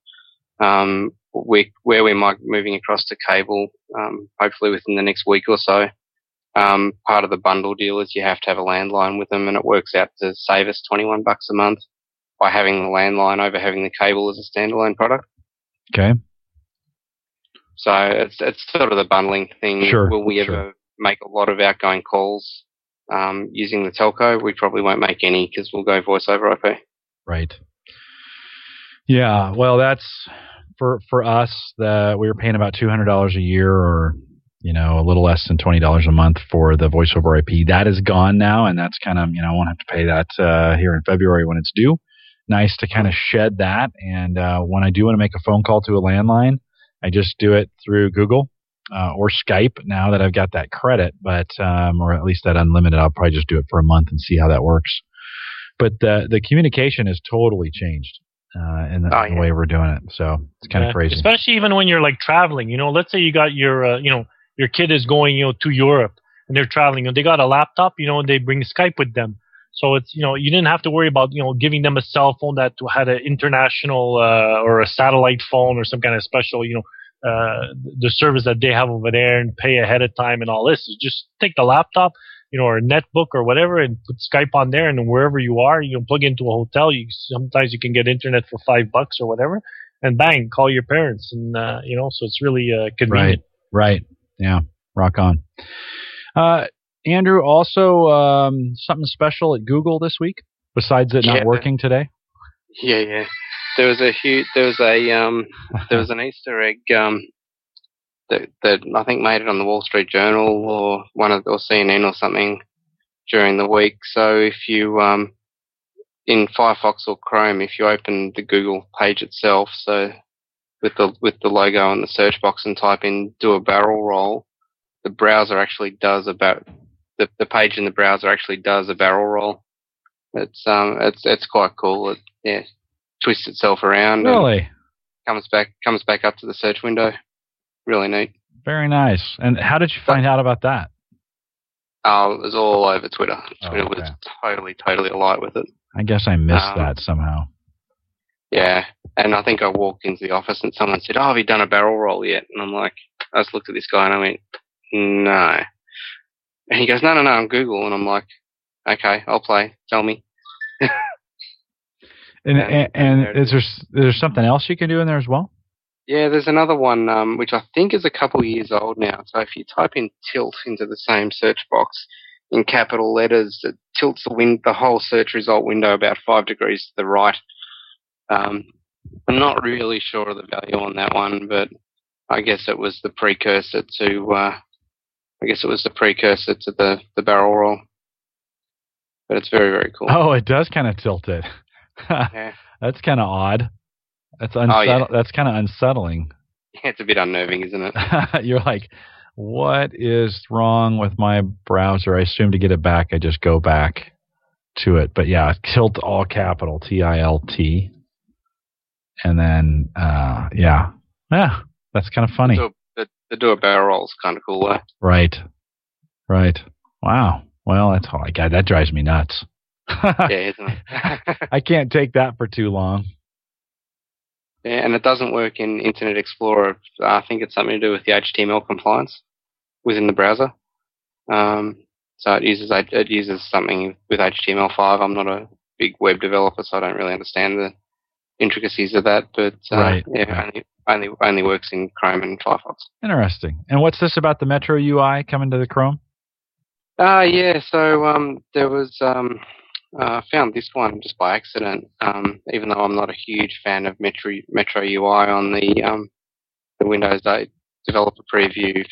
Where we're moving across to cable, hopefully within the next week or so. Part of the bundle deal is you have to have a landline with them, and it works out to save us $21 a month by having the landline over having the cable as a standalone product. Okay. So it's sort of the bundling thing. Sure. Will we ever make a lot of outgoing calls using the telco? We probably won't make any because we'll go voice over IP. Right. Yeah. Well, that's for us. We were paying about $200 a year, or a little less than $20 a month for the voice over IP. That is gone now, and that's kind of I won't have to pay that here in February when it's due. Nice to kind of shed that. And when I do want to make a phone call to a landline, I just do it through Google or Skype now that I've got that credit, or at least that unlimited. I'll probably just do it for a month and see how that works. But the communication has totally changed in the way we're doing it. So it's kind of crazy. Especially even when you're like traveling. Let's say you got your your kid is going to Europe and they're traveling and they got a laptop. And they bring Skype with them. So it's you didn't have to worry about giving them a cell phone that had an international or a satellite phone or some kind of special the service that they have over there, and pay ahead of time and all this. You just take the laptop or a netbook or whatever and put Skype on there, and wherever you are, you can plug into a hotel. Sometimes you can get internet for $5 or whatever, and bang, call your parents, and so it's really convenient. Right. Yeah. Rock on. Andrew, also something special at Google this week besides it not working today? Yeah. There was an Easter egg that I think made it on the Wall Street Journal or CNN or something during the week. So if you in Firefox or Chrome, if you open the Google page itself, so with the logo in the search box and type in "do a barrel roll," the browser actually does the page in the browser actually does a barrel roll. It's quite cool. It twists itself around. Really? And comes back up to the search window. Really neat. Very nice. And how did you find out about that? It was all over Twitter. Twitter okay. was totally alight with it. I guess I missed that somehow. Yeah, and I think I walked into the office and someone said, have you done a barrel roll yet? And I'm like, I just looked at this guy and I went, no. And he goes, no, I'm Google. And I'm like, okay, I'll play. Tell me. and is there something else you can do in there as well? Yeah, there's another one which I think is a couple of years old now. So if you type in tilt into the same search box in capital letters, it tilts the whole search result window about 5 degrees to the right. I'm not really sure of the value on that one, but I guess it was the precursor to the barrel roll. But it's very, very cool. Oh, it does kind of tilt it. Yeah. That's kind of odd. That's That's kind of unsettling. Yeah, it's a bit unnerving, isn't it? You're like, what is wrong with my browser? I assume to get it back, I just go back to it. But yeah, tilt all capital, TILT. And then, yeah, that's kind of funny. The do a barrel roll is kind of cool, though. Right. Wow. Well, that's all I got. That drives me nuts. Yeah, isn't it? I can't take that for too long. Yeah, and it doesn't work in Internet Explorer. I think it's something to do with the HTML compliance within the browser. So it uses something with HTML5. I'm not a big web developer, so I don't really understand the intricacies of that. But right. only works in Chrome and Firefox. Interesting. And what's this about the Metro UI coming to the Chrome? Yeah. So there was. I found this one just by accident, even though I'm not a huge fan of Metro UI on the Windows 8 developer preview.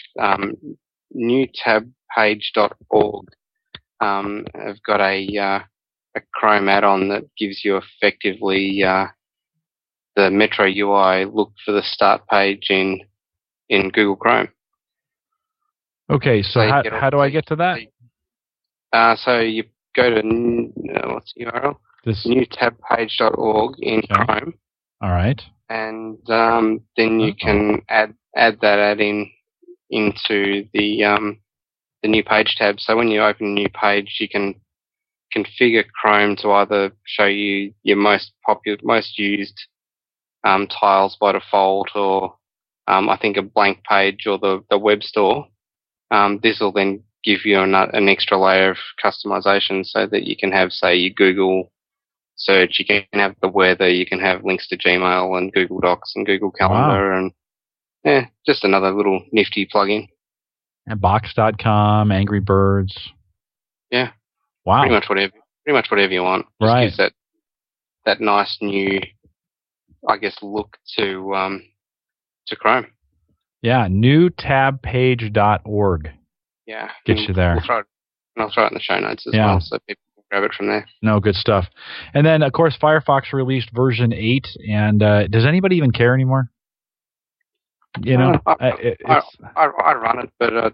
newtabpage.org have got a Chrome add-on that gives you effectively the Metro UI look for the start page in Google Chrome. Okay, so how do I get to that? So you go to what's the URL? newtabpage.org in Chrome. All right. And then you can add that ad into the new page tab. So when you open a new page, you can configure Chrome to either show you your most used tiles by default, or I think a blank page, or the web store. This will then give you an extra layer of customization, so that you can have, say, your Google search, you can have the weather, you can have links to Gmail and Google Docs and Google Calendar, and just another little nifty plugin. And Box.com, Angry Birds. Yeah. Wow. Pretty much whatever you want. Just right. gives that nice new, I guess, look to Chrome. Yeah, newtabpage.org. Yeah. Get you there. I'll throw it in the show notes as well, so people can grab it from there. No, good stuff. And then, of course, Firefox released version 8, and does anybody even care anymore? You know, I run it, but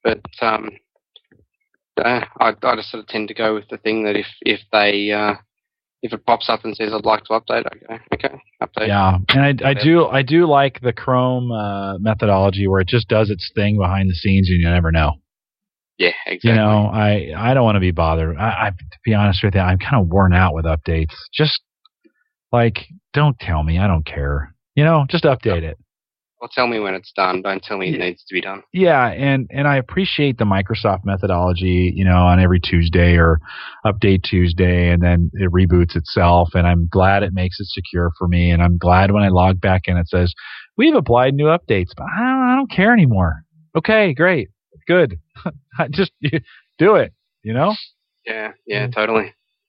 I just sort of tend to go with the thing that if it pops up and says I'd like to update, I go, okay, update. Yeah, and I do like the Chrome methodology where it just does its thing behind the scenes and you never know. Yeah, exactly. You know, I don't want to be bothered. To be honest with you, I'm kind of worn out with updates. Just don't tell me. I don't care. You know, just update it. Well, tell me when it's done. Don't tell me it needs to be done. Yeah, and I appreciate the Microsoft methodology, you know, on every Tuesday or update Tuesday, and then it reboots itself, and I'm glad it makes it secure for me, and I'm glad when I log back in it says, we've applied new updates, but I don't care anymore. Okay, great, good. Just do it, you know? Yeah, totally.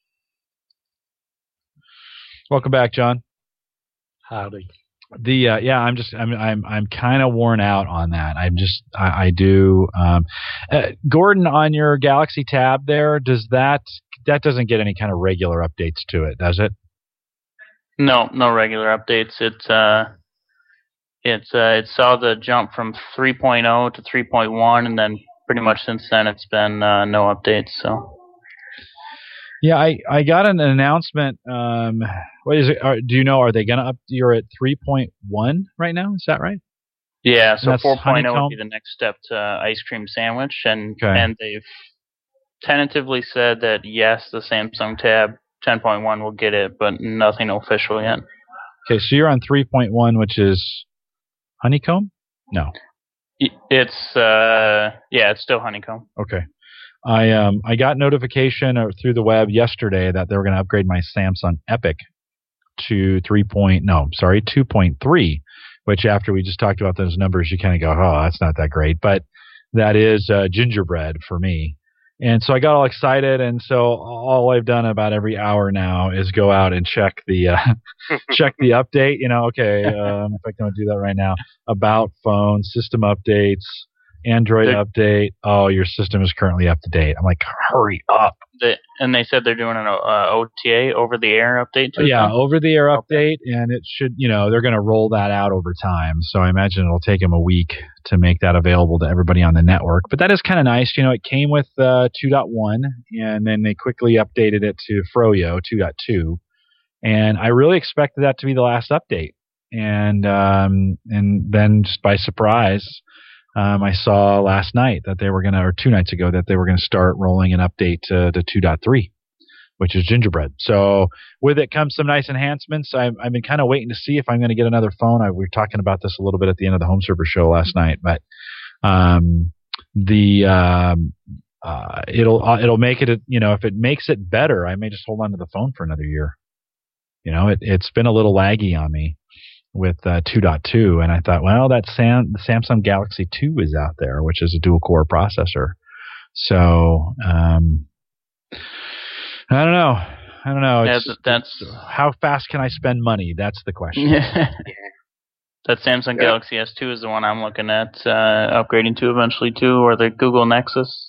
Welcome back, John. Howdy. I'm kind of worn out on that. I do. Gordon, on your Galaxy tab there, does that doesn't get any kind of regular updates to it, does it? No regular updates. It saw the jump from 3.0 to 3.1, and then pretty much since then it's been no updates. So. Yeah, I got an announcement. What is it? Do you know? Are they going to up? You're at 3.1 right now. Is that right? Yeah. So 4.0 would be the next step to ice cream sandwich, and they've tentatively said that yes, the Samsung Tab 10.1 will get it, but nothing official yet. Okay, so you're on 3.1, which is Honeycomb? No. It's it's still Honeycomb. Okay. I got notification through the web yesterday that they were going to upgrade my Samsung Epic to 2.3, which after we just talked about those numbers, you kind of go, oh, that's not that great. But that is gingerbread for me. And so I got all excited, and so all I've done about every hour now is go out and check the check the update. You know, okay, if I can do that right now, about phone, system updates, Android update. Oh, your system is currently up to date. I'm like, hurry up. And they said they're doing an OTA, over-the-air update too? Yeah, over-the-air update, and it should, they're going to roll that out over time. So I imagine it'll take them a week to make that available to everybody on the network. But that is kind of nice. It came with 2.1, and then they quickly updated it to Froyo 2.2. And I really expected that to be the last update. And then just by surprise, I saw last night that they were or 2 nights ago, that they were going to start rolling an update to 2.3, which is gingerbread. So with it comes some nice enhancements. I've been kind of waiting to see if I'm going to get another phone. We were talking about this a little bit at the end of the Home Server show last night, but it'll make it. If it makes it better, I may just hold on to the phone for another year. It's been a little laggy on me with 2.2, and I thought, well, that the Samsung Galaxy 2 is out there, which is a dual-core processor. So, I don't know. That's how fast can I spend money? That's the question. Yeah. That Samsung Galaxy S2 is the one I'm looking at upgrading to eventually too, or the Google Nexus.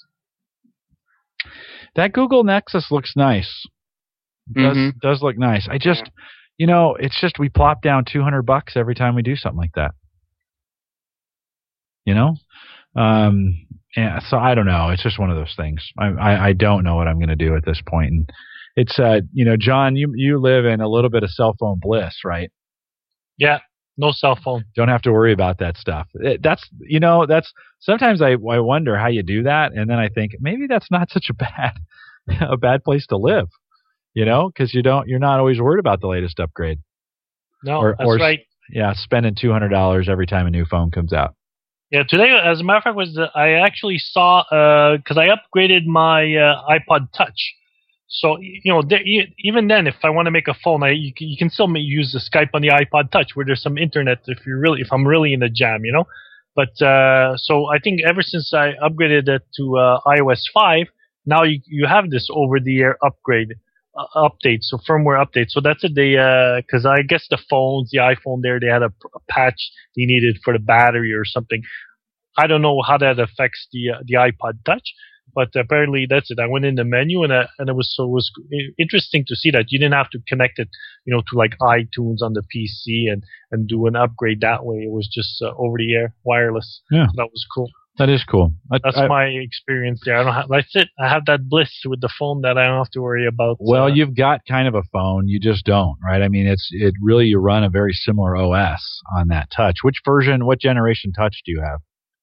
That Google Nexus looks nice. Does look nice. I just... it's just we plop down $200 every time we do something like that. Yeah, so I don't know. It's just one of those things. I don't know what I'm going to do at this point. And it's, John, you live in a little bit of cell phone bliss, right? Yeah, no cell phone. Don't have to worry about that stuff. That's sometimes I wonder how you do that. And then I think maybe that's not such a bad place to live, because you're not always worried about the latest upgrade. No, that's right. Yeah, spending $200 every time a new phone comes out. Yeah, today, as a matter of fact, I actually saw, because I upgraded my iPod Touch. So, even then, if I want to make a phone, you can still use the Skype on the iPod Touch where there's some internet if I'm really in a jam, But, so I think ever since I upgraded it to iOS 5, now you have this over-the-air update, so firmware update. So that's because I guess the iPhone there, they had a patch they needed for the battery or something. I don't know how that affects the iPod Touch, but apparently that's it. I went in the menu and it was interesting to see that you didn't have to connect it, to like iTunes on the PC and do an upgrade that way. It was just over the air, wireless. Yeah, so that was cool. That is cool. That's my experience there. That's it. I have that bliss with the phone that I don't have to worry about. Well, you've got kind of a phone. You just don't, right? I mean, it really, you run a very similar OS on that Touch. What generation Touch do you have?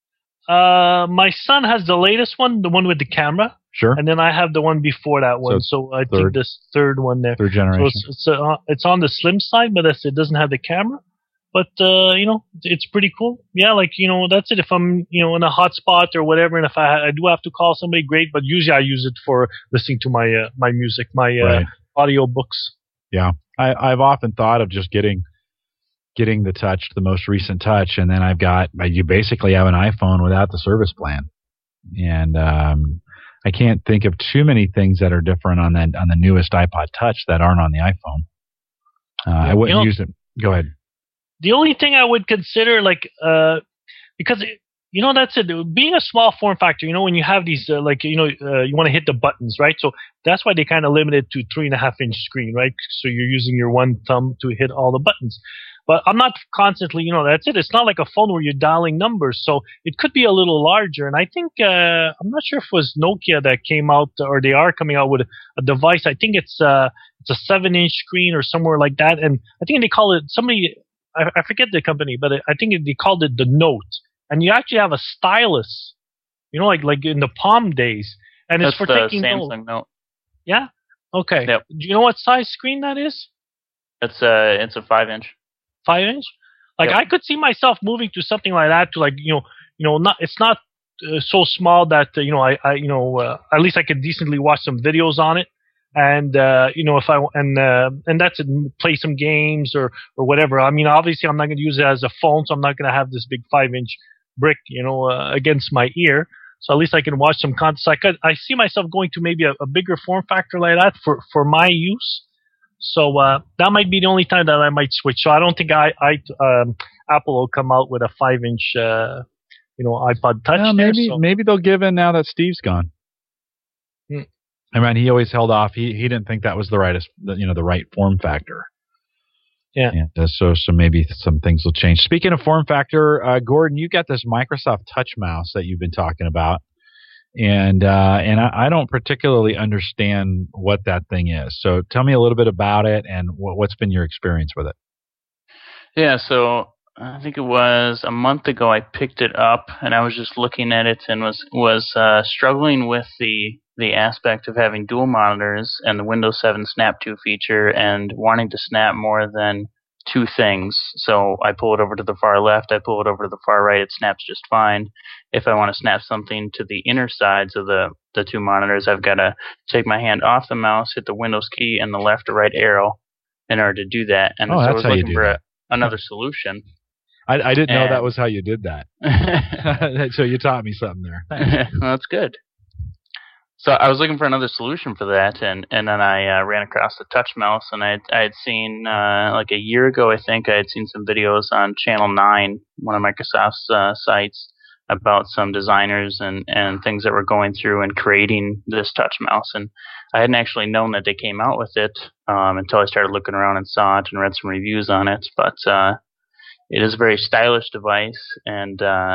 My son has the latest one, the one with the camera. Sure. And then I have the one before that one. So I think this third one there. Third generation. So it's on the slim side, but it doesn't have the camera. But, it's pretty cool. Yeah, that's it. If I'm, in a hot spot or whatever, and if I do have to call somebody, great. But usually I use it for listening to my my music, my audio books. Yeah. I've often thought of just getting the Touch, the most recent Touch, and then you basically have an iPhone without the service plan. And I can't think of too many things that are different on the newest iPod Touch that aren't on the iPhone. I wouldn't use it. Go ahead. The only thing I would consider, because that's it. Being a small form factor, when you have these, you want to hit the buttons, right? So that's why they kind of limit it to 3.5-inch screen, right? So you're using your one thumb to hit all the buttons. But I'm not constantly, that's it. It's not like a phone where you're dialing numbers. So it could be a little larger. And I think, I'm not sure if it was Nokia that came out, or they are coming out with a device. I think it's a 7-inch screen or somewhere like that. And I think they call it I forget the company, but I think they called it the Note. And you actually have a stylus, like in the Palm days. And it's for taking notes. Samsung Note. Yeah? Okay. Yep. Do you know what size screen that is? It's a 5-inch. 5-inch? Yep. I could see myself moving to something like that to it's not so small that, at least I could decently watch some videos on it. And, if and that's it, play some games or whatever. I mean, obviously I'm not going to use it as a phone, so I'm not going to have this big 5-inch brick, against my ear. So at least I can watch some content. So I see myself going to maybe a bigger form factor like that for my use. So, that might be the only time that I might switch. So I don't think Apple will come out with a 5-inch, iPod Touch. Well, maybe they'll give in now that Steve's gone. I mean, he always held off. He didn't think that was the right form factor. Yeah. So maybe some things will change. Speaking of form factor, Gordon, you got this Microsoft Touch mouse that you've been talking about, and I don't particularly understand what that thing is. So tell me a little bit about it and what's been your experience with it. Yeah. So I think it was a month ago I picked it up, and I was just looking at it and was struggling with the aspect of having dual monitors and the Windows 7 Snap to feature and wanting to snap more than two things. So I pull it over to the far left, I pull it over to the far right, it snaps just fine. If I want to snap something to the inner sides of the two monitors, I've got to take my hand off the mouse, hit the Windows key and the left or right arrow in order to do that. And so I was looking for another solution. I didn't know that was how you did that. So you taught me something there. Well, that's good. So I was looking for another solution for that, and then I ran across the Touch mouse, and I had seen, like a year ago, I think, I had seen some videos on Channel 9, one of Microsoft's sites, about some designers and things that were going through and creating this Touch mouse. And I hadn't actually known that they came out with it until I started looking around and saw it and read some reviews on it. But it is a very stylish device, and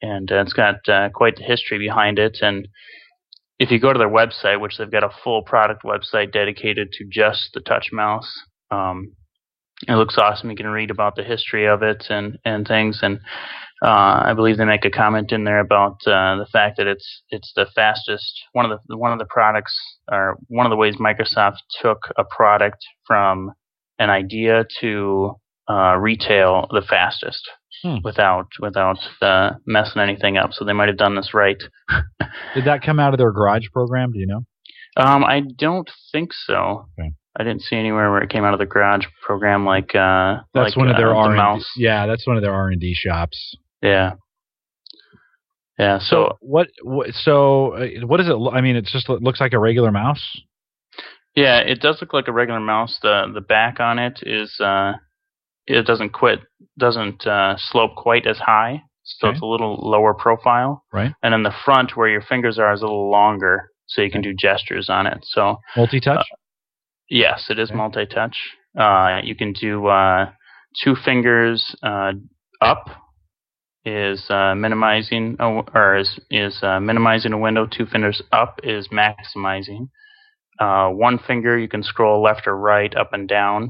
and it's got quite the history behind it. And if you go to their website, which they've got a full product website dedicated to just the touch mouse, it looks awesome. You can read about the history of it and things. And I believe they make a comment in there about the fact that it's the fastest. One of the products, or one of the ways Microsoft took a product from an idea to retail the fastest without messing anything up. So they might have done this right. Did that come out of their Garage program? Do you know? I don't think so. Okay. I didn't see anywhere where it came out of the Garage program like that's like, one of their R&D. Mouse. Yeah, that's one of their R&D shops. Yeah. Yeah. So what does it? I mean, it just looks like a regular mouse. Yeah, it does look like a regular mouse. The back on it is it doesn't slope quite as high, so It's a little lower profile. Right. And then the front, where your fingers are, is a little longer, so you can do gestures on it. So multi-touch. Yes, it is multi-touch. You can do 2 fingers up is minimizing, minimizing a window. 2 fingers up is maximizing. 1 finger you can scroll left or right, up and down,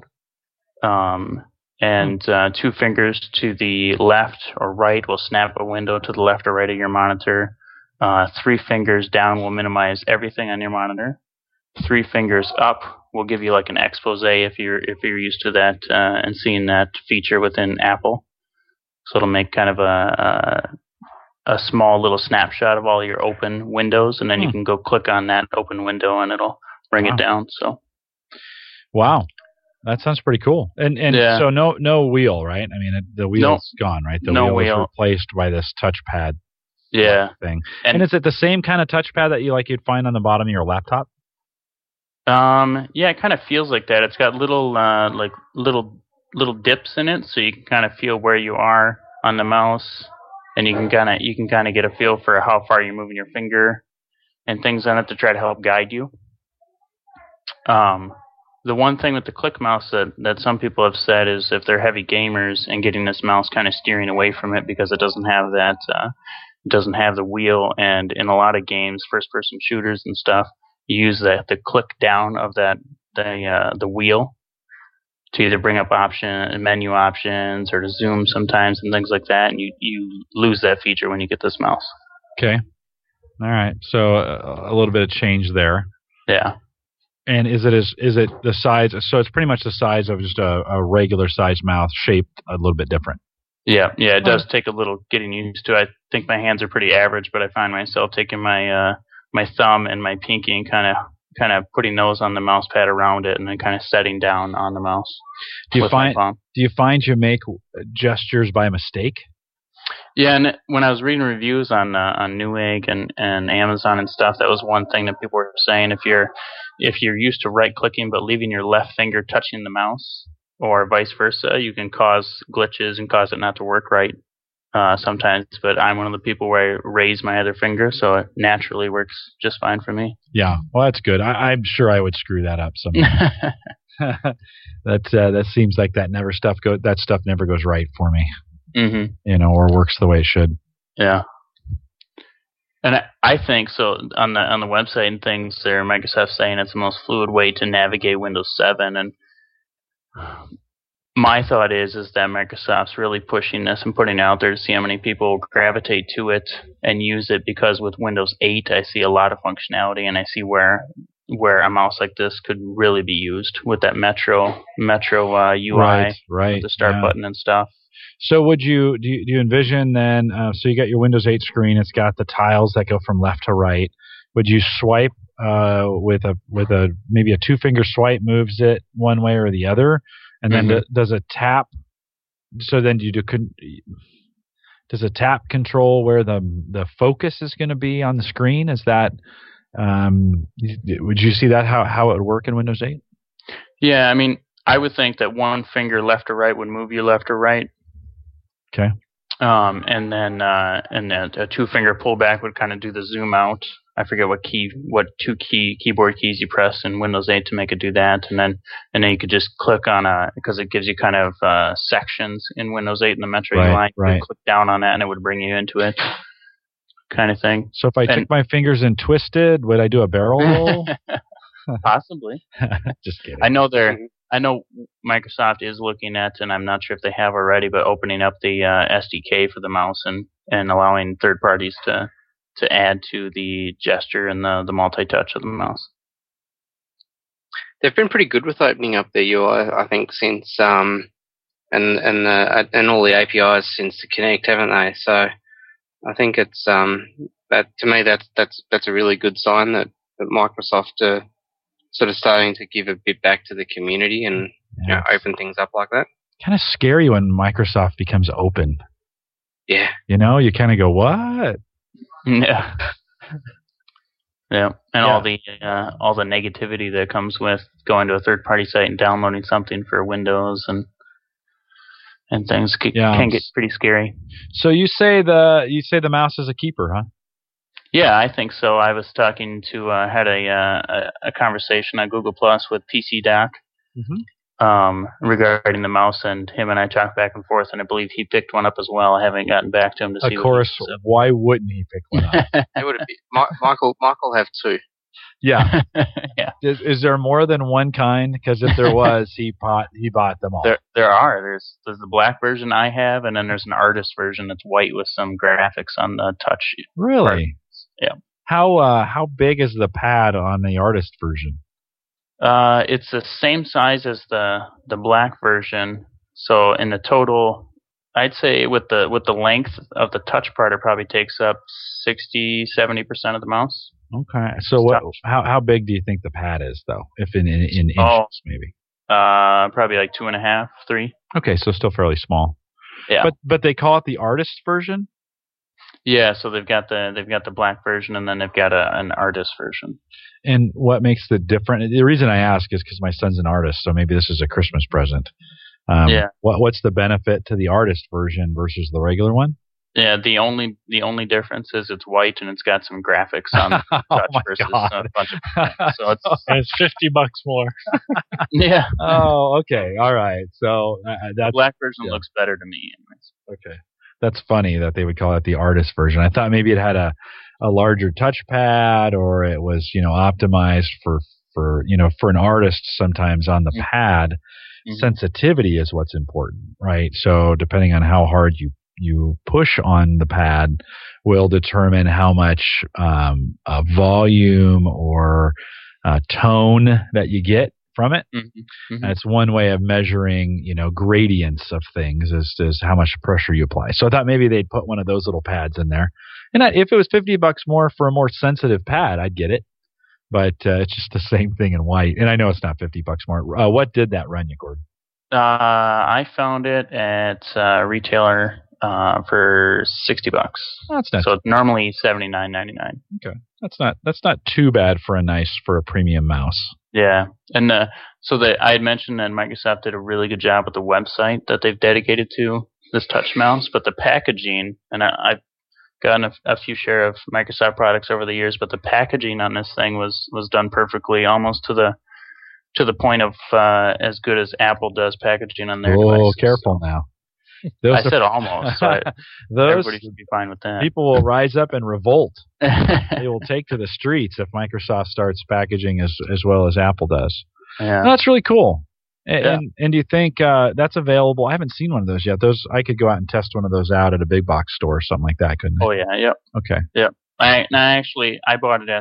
and 2 fingers to the left or right will snap a window to the left or right of your monitor. 3 fingers down will minimize everything on your monitor. 3 fingers up will give you like an expose if you're used to that and seeing that feature within Apple. So it'll make kind of a small little snapshot of all your open windows, and then you can go click on that open window and it'll bring it down. So, wow, that sounds pretty cool. And so no wheel, right? I mean, the wheel's gone, right? The wheel was replaced by this touchpad. Yeah. Thing. And is it the same kind of touchpad that you'd find on the bottom of your laptop? Yeah, it kind of feels like that. It's got little little dips in it, so you can kind of feel where you are on the mouse, and you can kind of get a feel for how far you're moving your finger and things on it to try to help guide you. The one thing with the click mouse that some people have said is if they're heavy gamers and getting this mouse kind of steering away from it because it doesn't have that, doesn't have the wheel, and in a lot of games, first-person shooters and stuff, you use the click down of the wheel to either bring up menu options or to zoom sometimes and things like that, and you lose that feature when you get this mouse. Okay. All right. So a little bit of change there. Yeah. And is it the size? So it's pretty much the size of just a regular size mouse, shaped a little bit different. Yeah. It does take a little getting used to. I think my hands are pretty average, but I find myself taking my my thumb and my pinky and kind of putting those on the mouse pad around it, and then kind of setting down on the mouse. Do you find you make gestures by mistake? Yeah, and when I was reading reviews on Newegg and Amazon and stuff, that was one thing that people were saying. If you're used to right clicking but leaving your left finger touching the mouse, or vice versa, you can cause glitches and cause it not to work right sometimes. But I'm one of the people where I raise my other finger, so it naturally works just fine for me. Yeah, well, that's good. I'm sure I would screw that up somehow. That seems like that stuff never goes right for me. Mm-hmm. Or works the way it should. Yeah. And I think so. On the website and things, there, Microsoft's saying it's the most fluid way to navigate Windows 7, and my thought is that Microsoft's really pushing this and putting it out there to see how many people gravitate to it and use it, because with Windows 8, I see a lot of functionality, and I see where a mouse like this could really be used with that Metro UI, right, with the start button and stuff. So do you envision then, so you got your Windows 8 screen, it's got the tiles that go from left to right. Would you swipe with a maybe a 2-finger swipe moves it one way or the other? And then does a tap, so then does a tap control where the focus is going to be on the screen? Is that, would you see that how it would work in Windows 8? Yeah, I mean, I would think that 1 finger left or right would move you left or right. Okay. And then a 2-finger pullback would kind of do the zoom out I forget what two keyboard keys you press in Windows 8 to make it do that, and then you could just click on because it gives you kind of sections in Windows 8 in the Metro UI. You click down on that, and it would bring you into it, kind of thing. So if I took my fingers and twisted, would I do a barrel roll? Possibly. Just kidding. I know Microsoft is looking at, and I'm not sure if they have already, but opening up the SDK for the mouse and allowing third parties to add to the gesture and the multi-touch of the mouse. They've been pretty good with opening up their UI, I think, since and all the APIs since the Kinect, haven't they? So I think it's that to me that's a really good sign that Microsoft are sort of starting to give a bit back to the community and open things up like that. Kind of scary when Microsoft becomes open. Yeah. You kind of go, what? Yeah. Yeah, and all the negativity that comes with going to a third-party site and downloading something for Windows and things can get pretty scary. So you say the mouse is a keeper, huh? Yeah, I think so. I was talking to had a conversation on Google Plus with PC Doc regarding the mouse, and him and I talked back and forth, and I believe he picked one up as well. I haven't gotten back to him to see. Of course, why wouldn't he pick one up? It would be Michael have two. Yeah. Yeah. Is there more than one kind? Because if there was, he bought them all. There are. There's the black version I have, and then there's an artist version that's white with some graphics on the touch. Really? Part. Yeah. How big is the pad on the artist version? It's the same size as the black version. So in the total, I'd say with the length of the touch part, it probably takes up 60-70% of the mouse. Okay. So how big do you think the pad is, though? If in inches, maybe. Probably like 2.5, 3. Okay, so still fairly small. Yeah. But they call it the artist version. Yeah, so they've got the black version, and then they've got an artist version. And what makes the difference? The reason I ask is because my son's an artist, so maybe this is a Christmas present. Yeah. What's the benefit to the artist version versus the regular one? Yeah, the only difference is it's white and it's got some graphics on the touch versus a bunch of things. So it's $50 more. Yeah. Oh, okay. All right. So the black version looks better to me, anyways. Okay. That's funny that they would call it the artist version. I thought maybe it had a larger touchpad, or it was, optimized for an artist. Sometimes on the pad, sensitivity is what's important, right? So depending on how hard you push on the pad will determine how much volume or tone that you get from it. That's one way of measuring, gradients of things is how much pressure you apply. So I thought maybe they'd put one of those little pads in there. And if it was $50 more for a more sensitive pad, I'd get it. But it's just the same thing in white. And I know it's not $50 more. What did that run you, Gordon? I found it at a retailer for $60. That's not. So it's normally $79.99. Okay, that's not too bad for a premium mouse. Yeah, and so I had mentioned that Microsoft did a really good job with the website that they've dedicated to this touch mouse, but the packaging, and I've gotten a few share of Microsoft products over the years, but the packaging on this thing was done perfectly, almost to the point of as good as Apple does packaging on their devices. Oh, careful now. I said almost. So everybody should be fine with that. People will rise up and revolt. They will take to the streets if Microsoft starts packaging as well as Apple does. Yeah. No, that's really cool. Yeah. And do you think that's available? I haven't seen one of those yet. I could go out and test one of those out at a big box store or something like that, couldn't I? Oh yeah, yep. Okay. Yep. I bought it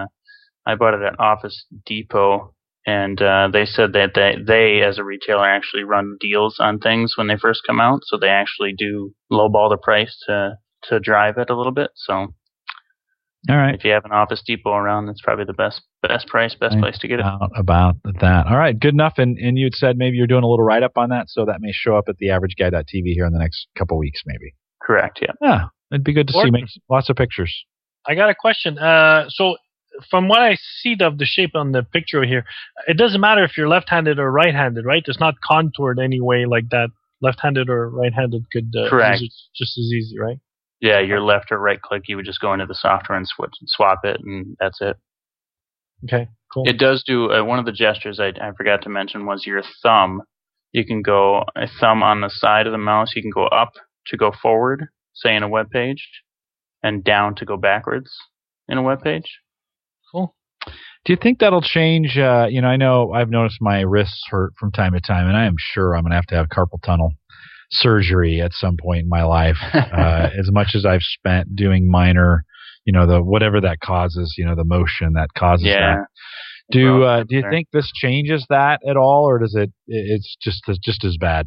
at Office Depot. And they said that they, as a retailer, actually run deals on things when they first come out. So they actually do lowball the price to drive it a little bit. So, all right. If you have an Office Depot around, that's probably the best price, place to get it. About that. All right, good enough. And you'd said maybe you're doing a little write-up on that, so that may show up at the AverageGuy.tv here in the next couple weeks, maybe. Correct, yeah. Yeah, it'd be good to see. Make lots of pictures. I got a question. So from what I see of the shape on the picture here, it doesn't matter if you're left-handed or right-handed, right? It's not contoured anyway like that. Left-handed or right-handed could Correct. use it just as easy, right? Yeah, your left or right click, you would just go into the software and swap it, and that's it. Okay, cool. It does do one of the gestures I forgot to mention was your thumb. You can go a thumb on the side of the mouse. You can go up to go forward, say in a web page, and down to go backwards in a web page. Cool. Do you think that'll change? I know I've noticed my wrists hurt from time to time, and I am sure I'm going to have carpal tunnel surgery at some point in my life. As much as I've spent doing minor, the whatever that causes, the motion that causes that. Do you think this changes that at all, or does it's just as bad?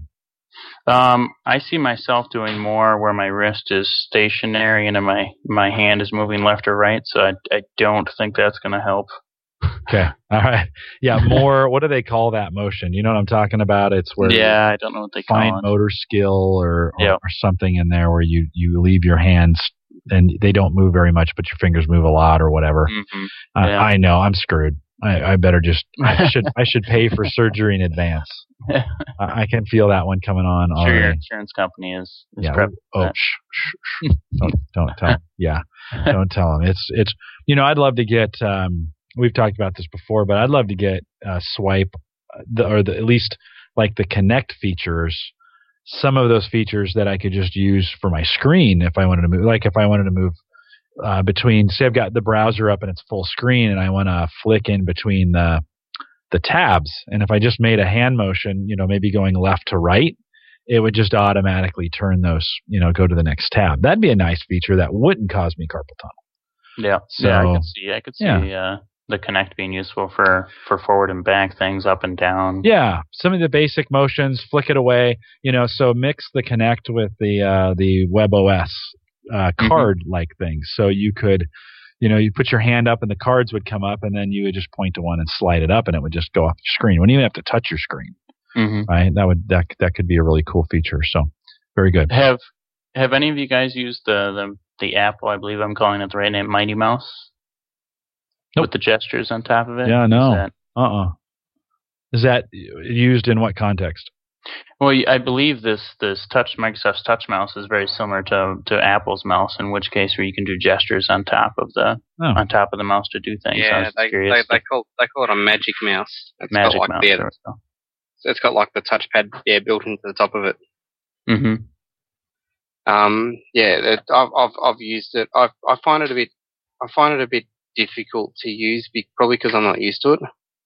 I see myself doing more where my wrist is stationary and my hand is moving left or right, so I don't think that's going to help. Okay. All right. Yeah, more, what do they call that motion? You know what I'm talking about? It's where I don't know what they call it. Fine motor skill or something in there where you leave your hands and they don't move very much, but your fingers move a lot or whatever. Mm-hmm. I know, I'm screwed. I better just, I should pay for surgery in advance. I can feel that one coming on already. Sure, your insurance company is prepping for that. Don't tell them. Yeah, don't tell them. It's I'd love to get, we've talked about this before, but I'd love to get Swipe, at least like the Connect features, some of those features that I could just use for my screen if I wanted to move. Like if I wanted to move between, say I've got the browser up and it's full screen and I want to flick in between the tabs. And if I just made a hand motion, maybe going left to right, it would just automatically turn those, go to the next tab. That'd be a nice feature that wouldn't cause me carpal tunnel. Yeah. So, I could see the Connect being useful for forward and back things, up and down. Yeah. Some of the basic motions, flick it away, so mix the Connect with the WebOS card-like things. So you could, you put your hand up and the cards would come up and then you would just point to one and slide it up and it would just go off your screen. You wouldn't even have to touch your screen. Mm-hmm. Right? That could be a really cool feature. So very good. Have any of you guys used the Apple, I believe I'm calling it the right name, Mighty Mouse? Nope. With the gestures on top of it? Yeah, no. Is that used in what context? Well, I believe Microsoft's Touch Mouse is very similar to Apple's mouse, in which case where you can do gestures on top of the mouse to do things. Yeah, they call it a Magic Mouse. Magic Mouse. It's got like the touchpad built into the top of it. Mm-hmm. I've used it. I find it a bit difficult to use, probably because I'm not used to it.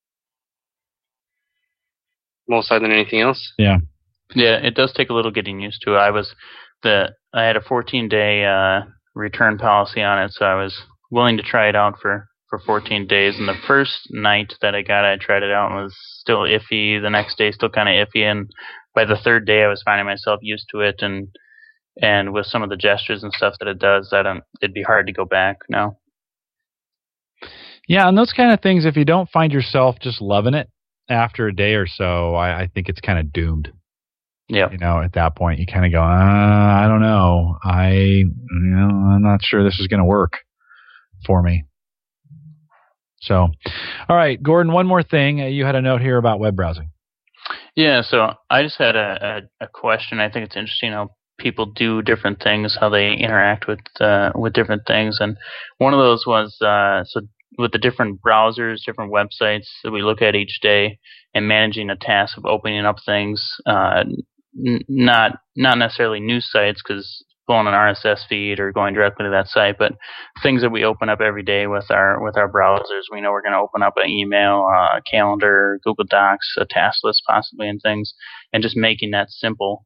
More so than anything else. Yeah. Yeah, it does take a little getting used to. I had a 14-day return policy on it, so I was willing to try it out for 14 days. And the first night that I tried it out and was still iffy. The next day, still kind of iffy. And by the third day, I was finding myself used to it. And with some of the gestures and stuff that it does, it'd be hard to go back now. Yeah, and those kind of things, if you don't find yourself just loving it after a day or so, I think it's kind of doomed. Yeah. At that point, you kind of go, I don't know. I'm not sure this is going to work for me. So, all right, Gordon, one more thing. You had a note here about web browsing. Yeah, so I just had a question. I think it's interesting how people do different things, how they interact with different things. And one of those was, with the different browsers, different websites that we look at each day, and managing a task of opening up things, not necessarily news sites, because pulling an RSS feed or going directly to that site, but things that we open up every day with our browsers. We know we're going to open up an email, a calendar, Google Docs, a task list possibly, and things, and just making that simple.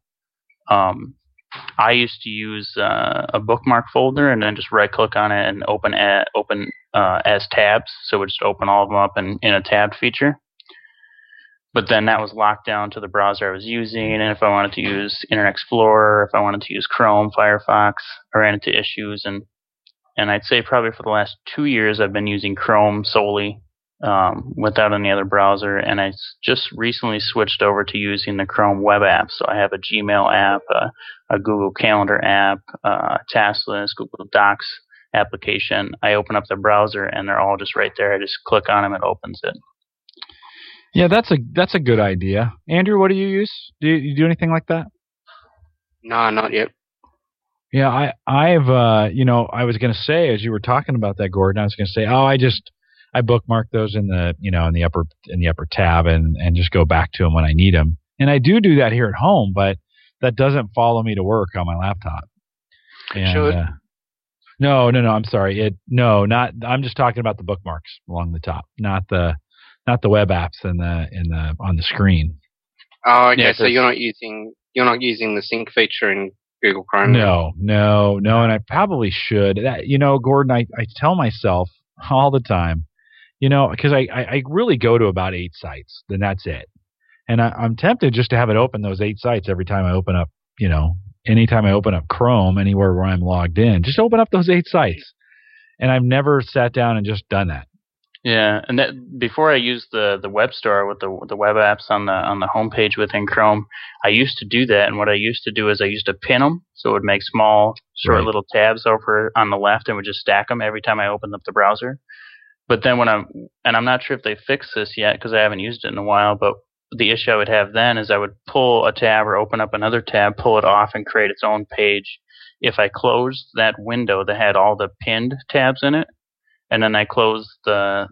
I used to use a bookmark folder and then just right-click on it and open as tabs, so it would just open all of them up in a tabbed feature. But then that was locked down to the browser I was using, and if I wanted to use Internet Explorer, if I wanted to use Chrome, Firefox, I ran into issues. And I'd say probably for the last 2 years I've been using Chrome solely, without any other browser, and I just recently switched over to using the Chrome web app. So I have a Gmail app, a Google Calendar app, a task list, Google Docs application. I open up the browser and they're all just right there. I just click on them, it opens it. Yeah, that's a good idea. Andrew, what do you use? Do you do anything like that? No, not yet. Yeah, I've I was going to say, as you were talking about that, Gordon, I was going to say, I bookmark those in the upper tab and just go back to them when I need them. And I do that here at home, but that doesn't follow me to work on my laptop. And, no, I'm sorry. I'm just talking about the bookmarks along the top, not the web apps on the screen. Oh, okay. Yeah, so you're not using the sync feature in Google Chrome? No, and I probably should. Gordon, I tell myself all the time, because I really go to about 8 sites, then that's it. And I'm tempted just to have it open those 8 sites every time I open up, anytime I open up Chrome, anywhere where I'm logged in, just open up those 8 sites. And I've never sat down and just done that. Yeah, and that before I used the web store with the web apps on the homepage within Chrome, I used to do that. And what I used to do is I used to pin them, so it would make small, short little tabs over on the left, and would just stack them every time I opened up the browser. But then I'm not sure if they fixed this yet because I haven't used it in a while. But the issue I would have then is I would pull a tab or open up another tab, pull it off, and create its own page. If I closed that window that had all the pinned tabs in it, and then I closed the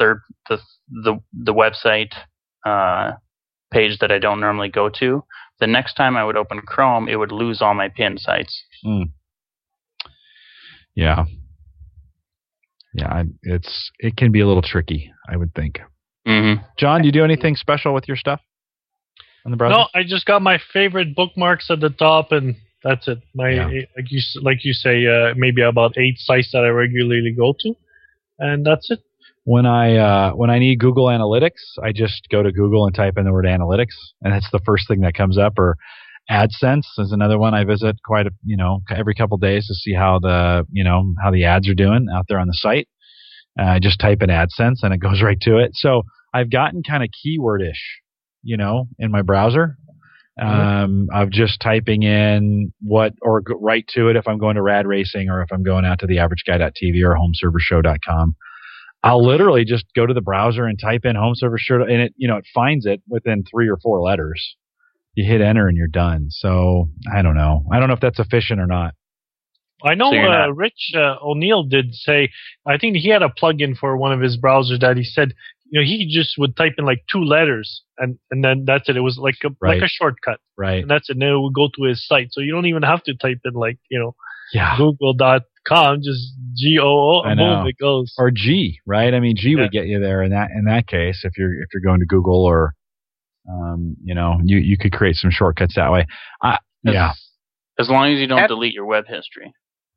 website page that I don't normally go to, the next time I would open Chrome, it would lose all my pinned sites. Yeah. It can be a little tricky, I would think. Mm-hmm. John, do you do anything special with your stuff on the browser? No, I just got my favorite bookmarks at the top, and that's it. Like you say, maybe about 8 sites that I regularly go to, and that's it. When I need Google Analytics, I just go to Google and type in the word analytics, and that's the first thing that comes up. Or AdSense is another one I visit every couple of days to see how the ads are doing out there on the site. I just type in AdSense and it goes right to it. So I've gotten kind of keyword-ish, in my browser. Of just typing in or go right to it if I'm going to Rad Racing or if I'm going out to the AverageGuy.tv or HomeServerShow.com. I'll literally just go to the browser and type in HomeServerShow, and it finds it within 3 or 4 letters. You hit enter and you're done. So I don't know. I don't know if that's efficient or not. I know Rich O'Neill did say, I think he had a plugin for one of his browsers that he said, he just would type in like 2 letters and then that's it. It was like a shortcut. Right. And that's it. And then it would go to his site. So you don't even have to type in Google.com, just GOO, and boom, it goes. Or G, right? I mean, G would get you there in that case if you're going to Google or, you could create some shortcuts that way. As long as you don't delete your web history.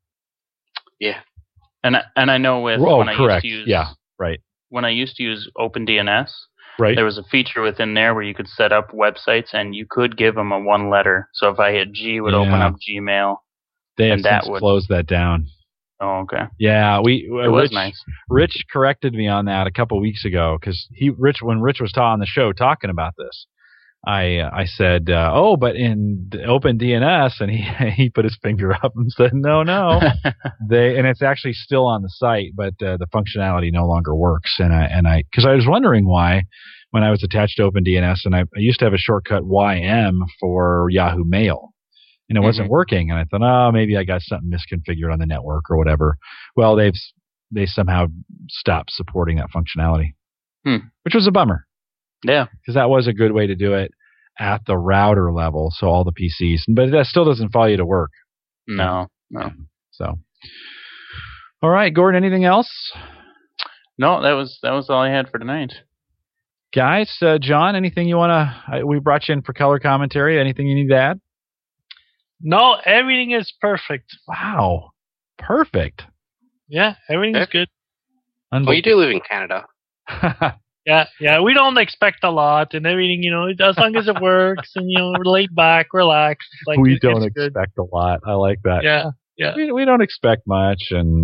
Yeah. And I know with correct. When I used to use OpenDNS, right, there was a feature within there where you could set up websites and you could give them a 1 letter. So if I hit G, it would open up Gmail. They have since closed that down. Oh, okay. Yeah, it was nice. Rich corrected me on that a couple weeks ago because when Rich was on the show talking about this, I said, but in OpenDNS, and he put his finger up and said, no, and it's actually still on the site, but the functionality no longer works. Because I was wondering why when I was attached to OpenDNS, and I used to have a shortcut YM for Yahoo Mail, and it wasn't working, and I thought, maybe I got something misconfigured on the network or whatever. Well, they somehow stopped supporting that functionality, which was a bummer. Yeah, because that was a good way to do it at the router level, so all the PCs. But that still doesn't follow you to work. No. So, all right, Gordon. Anything else? No, that was all I had for tonight. Guys, John, anything you want to? We brought you in for color commentary. Anything you need to add? No, everything is perfect. Wow, perfect. Yeah, everything is good. Well, you do live in Canada. Yeah, we don't expect a lot and everything, as long as it works and, we're laid back, relaxed. We don't expect a lot. I like that. Yeah. We don't expect much.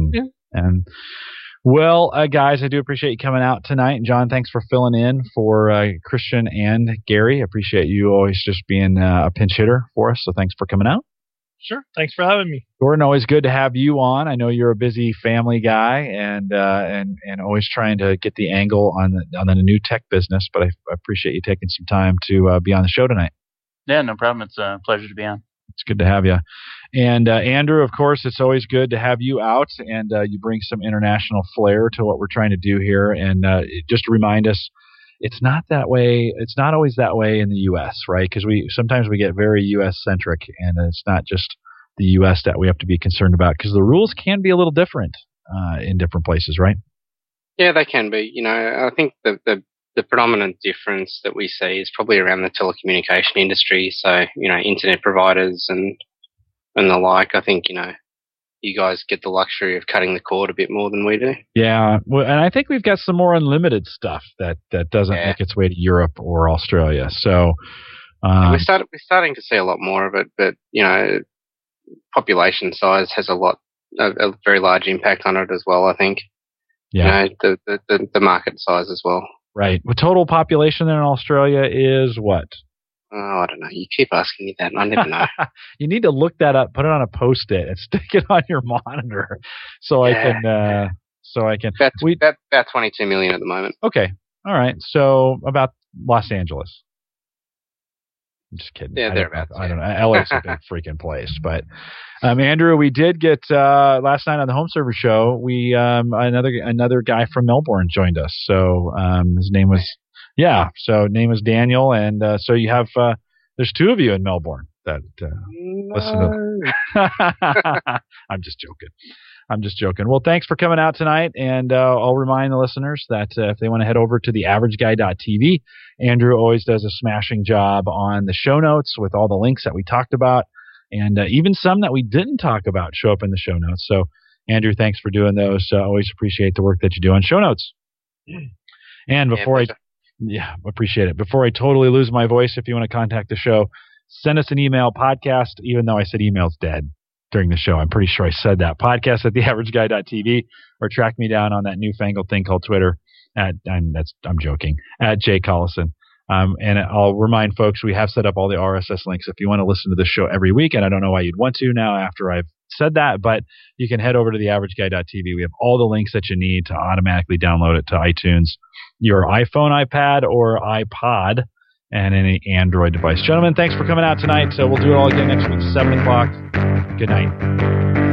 Well, guys, I do appreciate you coming out tonight. And John, thanks for filling in for Christian and Gary. I appreciate you always just being a pinch hitter for us. So thanks for coming out. Sure. Thanks for having me. Gordon, always good to have you on. I know you're a busy family guy and always trying to get the angle on the new tech business, but I appreciate you taking some time to be on the show tonight. Yeah, no problem. It's a pleasure to be on. It's good to have you. And Andrew, of course, it's always good to have you out, and you bring some international flair to what we're trying to do here. And just to remind us, it's not that way. It's not always that way in the U.S., right? Because sometimes we get very U.S.-centric, and it's not just the U.S. that we have to be concerned about, because the rules can be a little different in different places, right? Yeah, they can be. I think the predominant difference that we see is probably around the telecommunication industry. So, internet providers and the like. I think, you guys get the luxury of cutting the cord a bit more than we do. Yeah, well, and I think we've got some more unlimited stuff that doesn't make its way to Europe or Australia. So we're starting to see a lot more of it, but population size has a very large impact on it as well. I think. Yeah, the market size as well. Right. Well, total population in Australia is what? Oh, I don't know. You keep asking me that, and I never know. You need to look that up, put it on a Post-it, and stick it on your monitor, so I can. About 22 million at the moment. Okay. All right. So about Los Angeles. I'm just kidding. Yeah, thereabouts. I don't know. LA's a big freaking place, but Andrew, we did get last night on the Home Server Show. We another guy from Melbourne joined us. So his name was. Yeah, so name is Daniel, and so you have, there's two of you in Melbourne that listen to. I'm just joking. Well, thanks for coming out tonight, and I'll remind the listeners that if they want to head over to theaverageguy.tv, Andrew always does a smashing job on the show notes with all the links that we talked about, and even some that we didn't talk about show up in the show notes. So, Andrew, thanks for doing those. Always appreciate the work that you do on show notes. And before appreciate it. Before I totally lose my voice, if you want to contact the show, send us an email, podcast, even though I said email's dead during the show. I'm pretty sure I said that. Podcast at theaverageguy.tv, or track me down on that newfangled thing called Twitter I'm joking, at Jay Collison. And I'll remind folks, we have set up all the RSS links if you want to listen to this show every week, and I don't know why you'd want to now after I've said that, but you can head over to theaverageguy.tv. We have all the links that you need to automatically download it to iTunes, your iPhone, iPad, or iPod, and any Android device. Gentlemen, thanks for coming out tonight. So we'll do it all again next week, 7 o'clock. Good night.